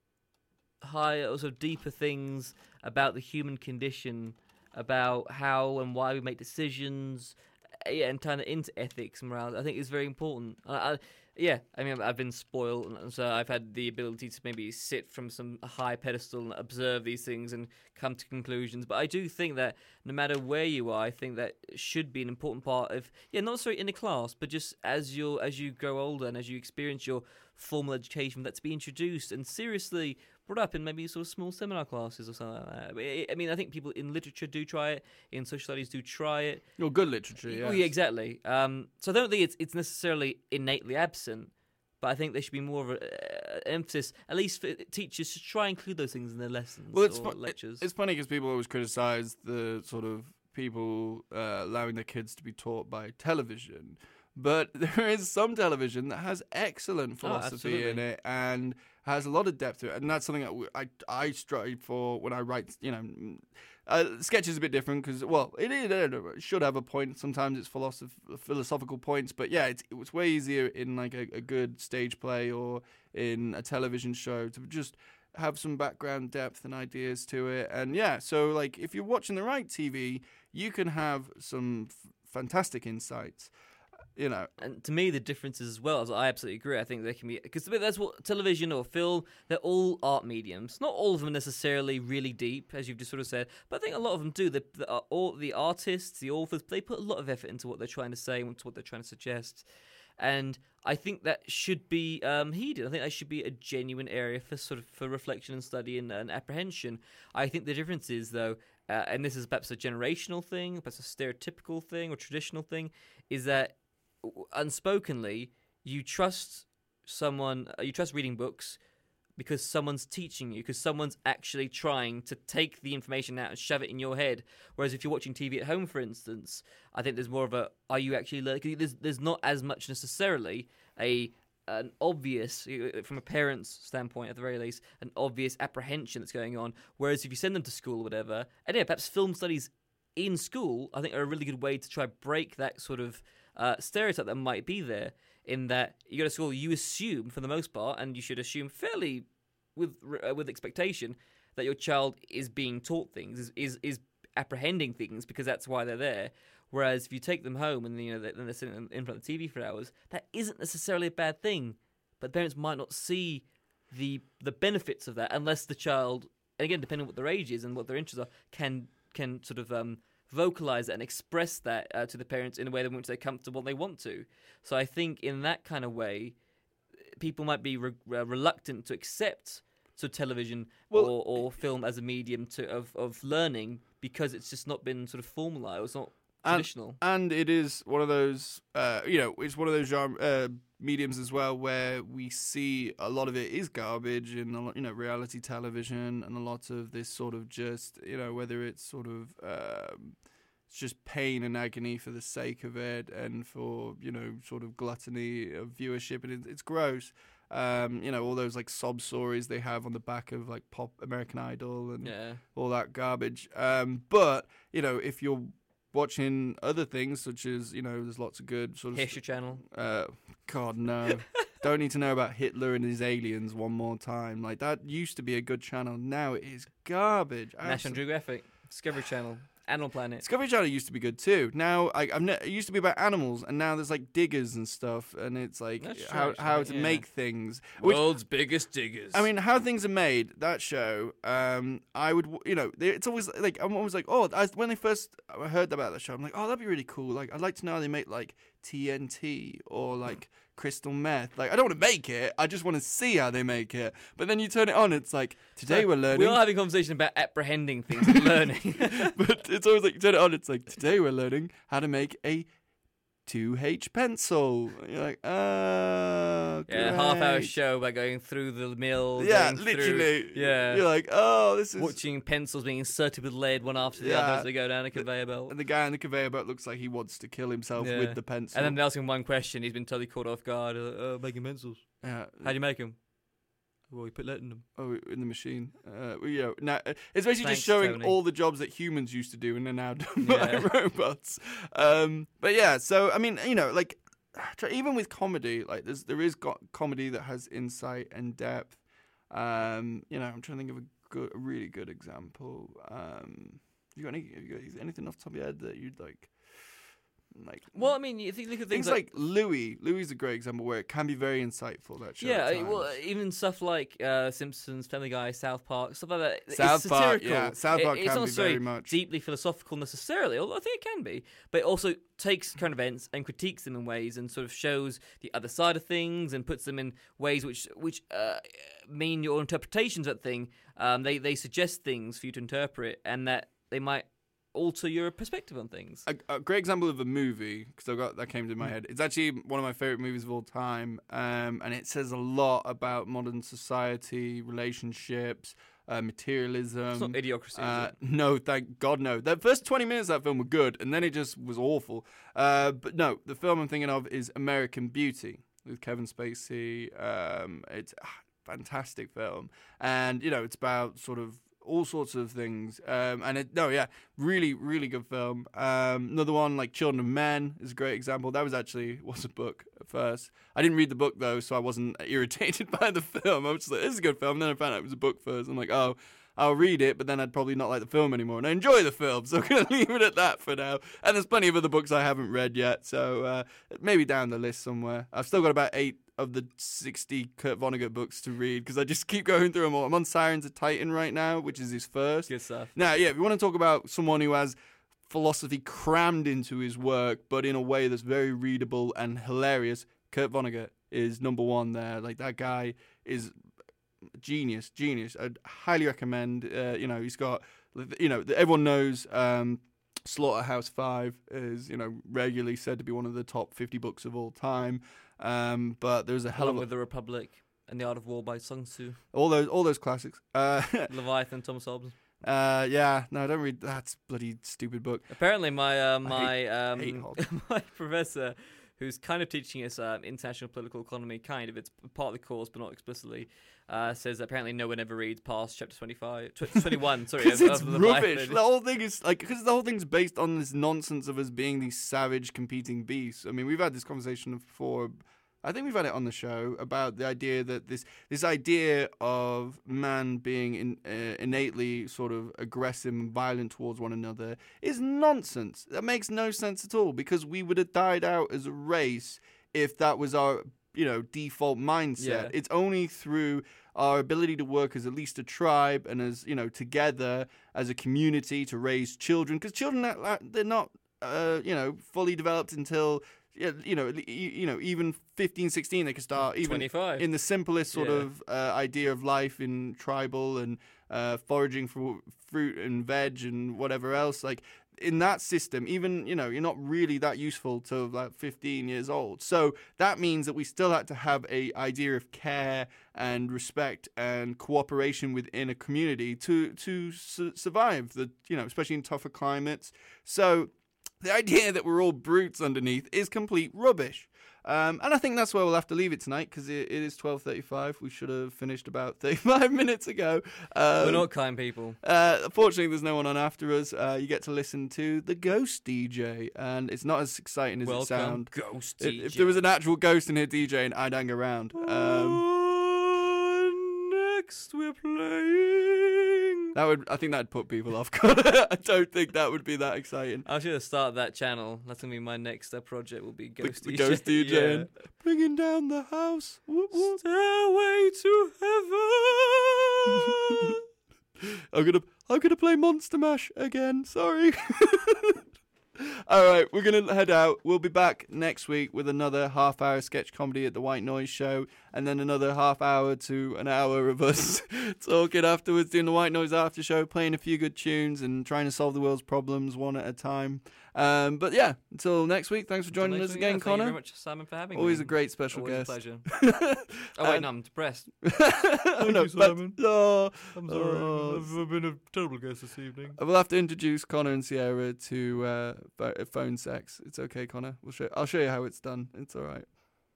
Speaker 13: higher or sort of deeper things about the human condition, about how and why we make decisions, and turn it into ethics and morality, I think is very important. I've been spoiled, and so I've had the ability to maybe sit from some high pedestal and observe these things and come to conclusions. But I do think that no matter where you are, I think that should be an important part of, not necessarily in a class, but just as you grow older and as you experience your formal education, that to be introduced and seriously brought up in maybe sort of small seminar classes or something like that. I mean, I think people in literature do try it, in social studies do try it.
Speaker 7: Well, good literature, yeah.
Speaker 13: Yeah, exactly. So I don't think it's necessarily innately absent, but I think there should be more of an emphasis, at least for teachers, to try and include those things in their lessons or lectures.
Speaker 7: It's funny because people always criticise the sort of people allowing their kids to be taught by television. But there is some television that has excellent philosophy in it and has a lot of depth to it. And that's something that I strive for when I write, sketch is a bit different because, it should have a point. Sometimes it's philosophical points. But yeah, it's way easier in like a good stage play or in a television show to just have some background depth and ideas to it. And so like if you're watching the right TV, you can have some fantastic insights.
Speaker 13: And to me, the difference is as well, as I absolutely agree. I think they can be, because that's what television or film, they're all art mediums. Not all of them are necessarily really deep, as you've just sort of said, but I think a lot of them do. All the artists, the authors, they put a lot of effort into what they're trying to say and to what they're trying to suggest. And I think that should be heeded. I think that should be a genuine area for reflection and study and apprehension. I think the difference is, though, and this is perhaps a generational thing, perhaps a stereotypical thing or traditional thing, is that unspokenly, you trust someone, you trust reading books because someone's teaching you, because someone's actually trying to take the information out and shove it in your head. Whereas if you're watching TV at home, for instance, I think there's more of a, are you actually learning? There's not as much necessarily an obvious, from a parent's standpoint at the very least, an obvious apprehension that's going on. Whereas if you send them to school or whatever, and yeah, perhaps film studies in school, I think are a really good way to try break that sort of stereotype that might be there, in that you go to school, you assume for the most part, and you should assume fairly with expectation, that your child is being taught things, is apprehending things because that's why they're there. Whereas if you take them home and then they're sitting in front of the TV for hours, that isn't necessarily a bad thing. But parents might not see the benefits of that unless the child, and again depending on what their age is and what their interests are, can sort of vocalize that and express that to the parents in a way in which they're comfortable and they want to. So I think in that kind of way, people might be reluctant to accept television or film as a medium of learning because it's just not been sort of formalized. It's not traditional.
Speaker 7: And it is one of those, it's one of those mediums as well where we see a lot of it is garbage and a lot, reality television and a lot of this sort of just, whether it's sort of it's just pain and agony for the sake of it and for, sort of gluttony of viewership, and it's gross. All those like sob stories they have on the back of like pop American Idol and all that garbage. But if you're watching other things such as there's lots of good sort of
Speaker 13: History Channel.
Speaker 7: God no, don't need to know about Hitler and his aliens one more time. Like that used to be a good channel. Now it is garbage.
Speaker 13: National Geographic, Discovery Channel. Animal Planet.
Speaker 7: Discovery Channel used to be good too. Now, it used to be about animals, and now there's like diggers and stuff, and it's like how to make things.
Speaker 8: World's biggest diggers.
Speaker 7: I mean, how things are made. That show, I would, it's always like I'm always like, when I first heard about that show, I'm like, that'd be really cool. Like, I'd like to know how they make like TNT or like crystal meth. Like, I don't want to make it. I just want to see how they make it. But then you turn it on, it's like, today we're learning.
Speaker 13: We are having a conversation about apprehending things and learning.
Speaker 7: But it's always like, you turn it on, it's like, today we're learning how to make a 2H pencil. You're like,
Speaker 13: yeah,
Speaker 7: great.
Speaker 13: A half-hour show by going through the mill.
Speaker 7: Yeah, literally.
Speaker 13: You're
Speaker 7: like, this is...
Speaker 13: watching pencils being inserted with lead one after the other as they go down a conveyor belt.
Speaker 7: And the guy on the conveyor belt looks like he wants to kill himself with the pencil.
Speaker 13: And then they ask him one question, he's been totally caught off guard. Making pencils.
Speaker 7: Yeah.
Speaker 13: How do you make them? Well, you put lead in them.
Speaker 7: Oh, in the machine. Now it's basically just showing
Speaker 13: Tony.
Speaker 7: all the jobs that humans used to do and are now done by robots. But yeah, so I mean, like even with comedy, like there is comedy that has insight and depth. I'm trying to think of a really good example. Have you got anything off the top of your head that you'd like?
Speaker 13: Well, I mean, you look at
Speaker 7: things like Louis. Louis is a great example where it can be very insightful. That show.
Speaker 13: Yeah, well, even stuff like Simpsons, Family Guy, South Park, stuff like that.
Speaker 7: South Park,
Speaker 13: satirical.
Speaker 7: yeah, South Park
Speaker 13: it's
Speaker 7: can
Speaker 13: not
Speaker 7: be very much
Speaker 13: deeply philosophical necessarily, although I think it can be. But it also takes current events and critiques them in ways and sort of shows the other side of things and puts them in ways which mean your interpretations of that thing. They suggest things for you to interpret, and that they might alter your perspective on things.
Speaker 7: A great example of a movie, because that came to my head. It's actually one of my favorite movies of all time, and it says a lot about modern society, relationships, materialism.
Speaker 13: It's not Idiocracy, is it?
Speaker 7: No, thank God, no. The first 20 minutes of that film were good, and then it just was awful. But no, the film I'm thinking of is American Beauty with Kevin Spacey. It's a fantastic film, and it's about sort of all sorts of things, really, really good film. Another one like Children of Men is a great example. That was a book at first. I didn't read the book though, so I wasn't irritated by the film. I was just like, this is a good film. And then I found out it was a book first. I'm like, I'll read it, but then I'd probably not like the film anymore. And I enjoy the film, so I'm going to leave it at that for now. And there's plenty of other books I haven't read yet, so maybe down the list somewhere. I've still got about 8 of the 60 Kurt Vonnegut books to read, because I just keep going through them all. I'm on Sirens of Titan right now, which is his first.
Speaker 13: Good stuff.
Speaker 7: Now, if you want to talk about someone who has philosophy crammed into his work, but in a way that's very readable and hilarious, Kurt Vonnegut is number one there. Like, that guy is genius. I'd highly recommend. He's got, everyone knows Slaughterhouse-Five is, regularly said to be one of the top 50 books of all time. But there's a hell of
Speaker 13: with The Republic and The Art of War by Sun Tzu.
Speaker 7: All those classics.
Speaker 13: Leviathan, Thomas Hobbes.
Speaker 7: Yeah, no, don't read that's bloody stupid book.
Speaker 13: Apparently, my
Speaker 7: hate
Speaker 13: my professor, who's kind of teaching us international political economy, it's part of the course, but not explicitly, says that apparently no one ever reads past chapter 21. Sorry,
Speaker 7: because it's
Speaker 13: of the
Speaker 7: rubbish.
Speaker 13: Bible.
Speaker 7: The whole thing is because the whole thing's based on this nonsense of us being these savage competing beasts. I mean, we've had this conversation before. I think we've had it on the show about the idea that this idea of man being innately sort of aggressive and violent towards one another is nonsense. That makes no sense at all, because we would have died out as a race if that was our default mindset.
Speaker 13: Yeah.
Speaker 7: It's only through our ability to work as at least a tribe and as together as a community to raise children, because children they're not fully developed until even 15, 16, they can start even
Speaker 13: 25.
Speaker 7: in the simplest sort of idea of life in tribal and foraging for fruit and veg and whatever else. Like in that system, even, you're not really that useful till like 15 years old. So that means that we still had to have a idea of care and respect and cooperation within a community to survive especially in tougher climates. So the idea that we're all brutes underneath is complete rubbish. And I think that's where we'll have to leave it tonight, because it is 12:35. We should have finished about 35 minutes ago.
Speaker 13: We're not kind people.
Speaker 7: Fortunately, there's no one on after us. You get to listen to the Ghost DJ, and it's not as exciting as it sounds.
Speaker 13: Ghost DJ.
Speaker 7: If there was an actual ghost in here DJing, I'd hang around. Next we're playing. I think that'd put people off. I don't think that would be that exciting.
Speaker 13: I should have started that channel. That's gonna be my next project. Will be Ghost
Speaker 7: the
Speaker 13: DJ.
Speaker 7: Ghost DJ.
Speaker 13: Yeah.
Speaker 7: Bringing down the house. Whoop, whoop.
Speaker 13: Stairway to heaven.
Speaker 7: I'm gonna play Monster Mash again. Sorry. All right, we're going to head out. We'll be back next week with another half-hour sketch comedy at the White Noise Show, and then another half hour to an hour of us talking afterwards, doing the White Noise after show, playing a few good tunes and trying to solve the world's problems one at a time. But yeah, until next week, thanks for joining us again, Connor.
Speaker 13: Thank you very much, Simon, for having me.
Speaker 7: Always a great special
Speaker 13: Always
Speaker 7: guest.
Speaker 13: A pleasure. Oh wait, no, I'm depressed.
Speaker 7: Thank
Speaker 13: you, Simon.
Speaker 7: I'm
Speaker 13: sorry. I've been a terrible guest this evening.
Speaker 7: We'll have to introduce Connor and Sierra to phone sex. It's okay, Connor. I'll show you how it's done. It's all right.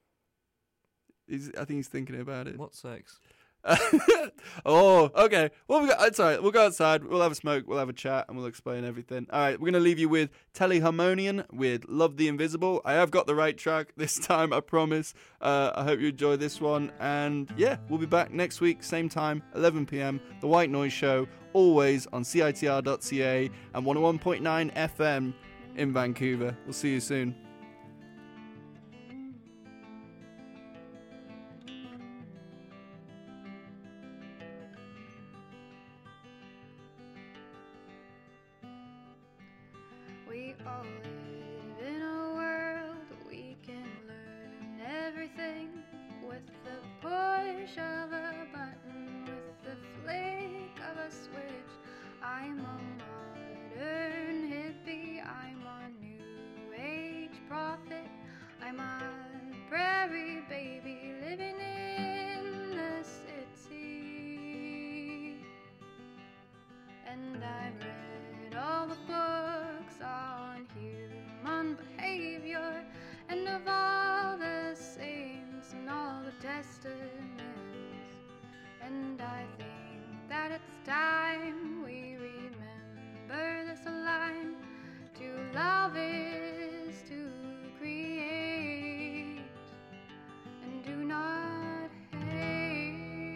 Speaker 7: I think he's thinking about it.
Speaker 13: What sex?
Speaker 7: Oh, okay. Well, it's all right. We'll go outside. We'll have a smoke. We'll have a chat, and we'll explain everything. All right. We're gonna leave you with Teleharmonian with "Love the Invisible." I have got the right track this time. I promise. I hope you enjoy this one. And yeah, we'll be back next week, same time, 11 p.m. The White Noise Show, always on CITR.ca and 101.9 FM in Vancouver. We'll see you soon.
Speaker 20: We all live in a world we can learn everything with the push of a button, with the flick of a switch. I'm a modern hippie, I'm a new age prophet, I'm a prairie baby living in the city. And I've read all the books on human behavior, and of all the saints and all the testaments. And I think that it's time we remember this line: to love is to create, and do not hate.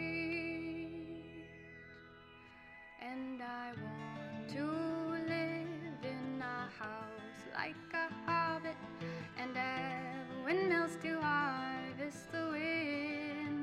Speaker 20: And I want to live in a house like a hobbit, and have windmills to harvest the wind.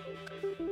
Speaker 20: Bye.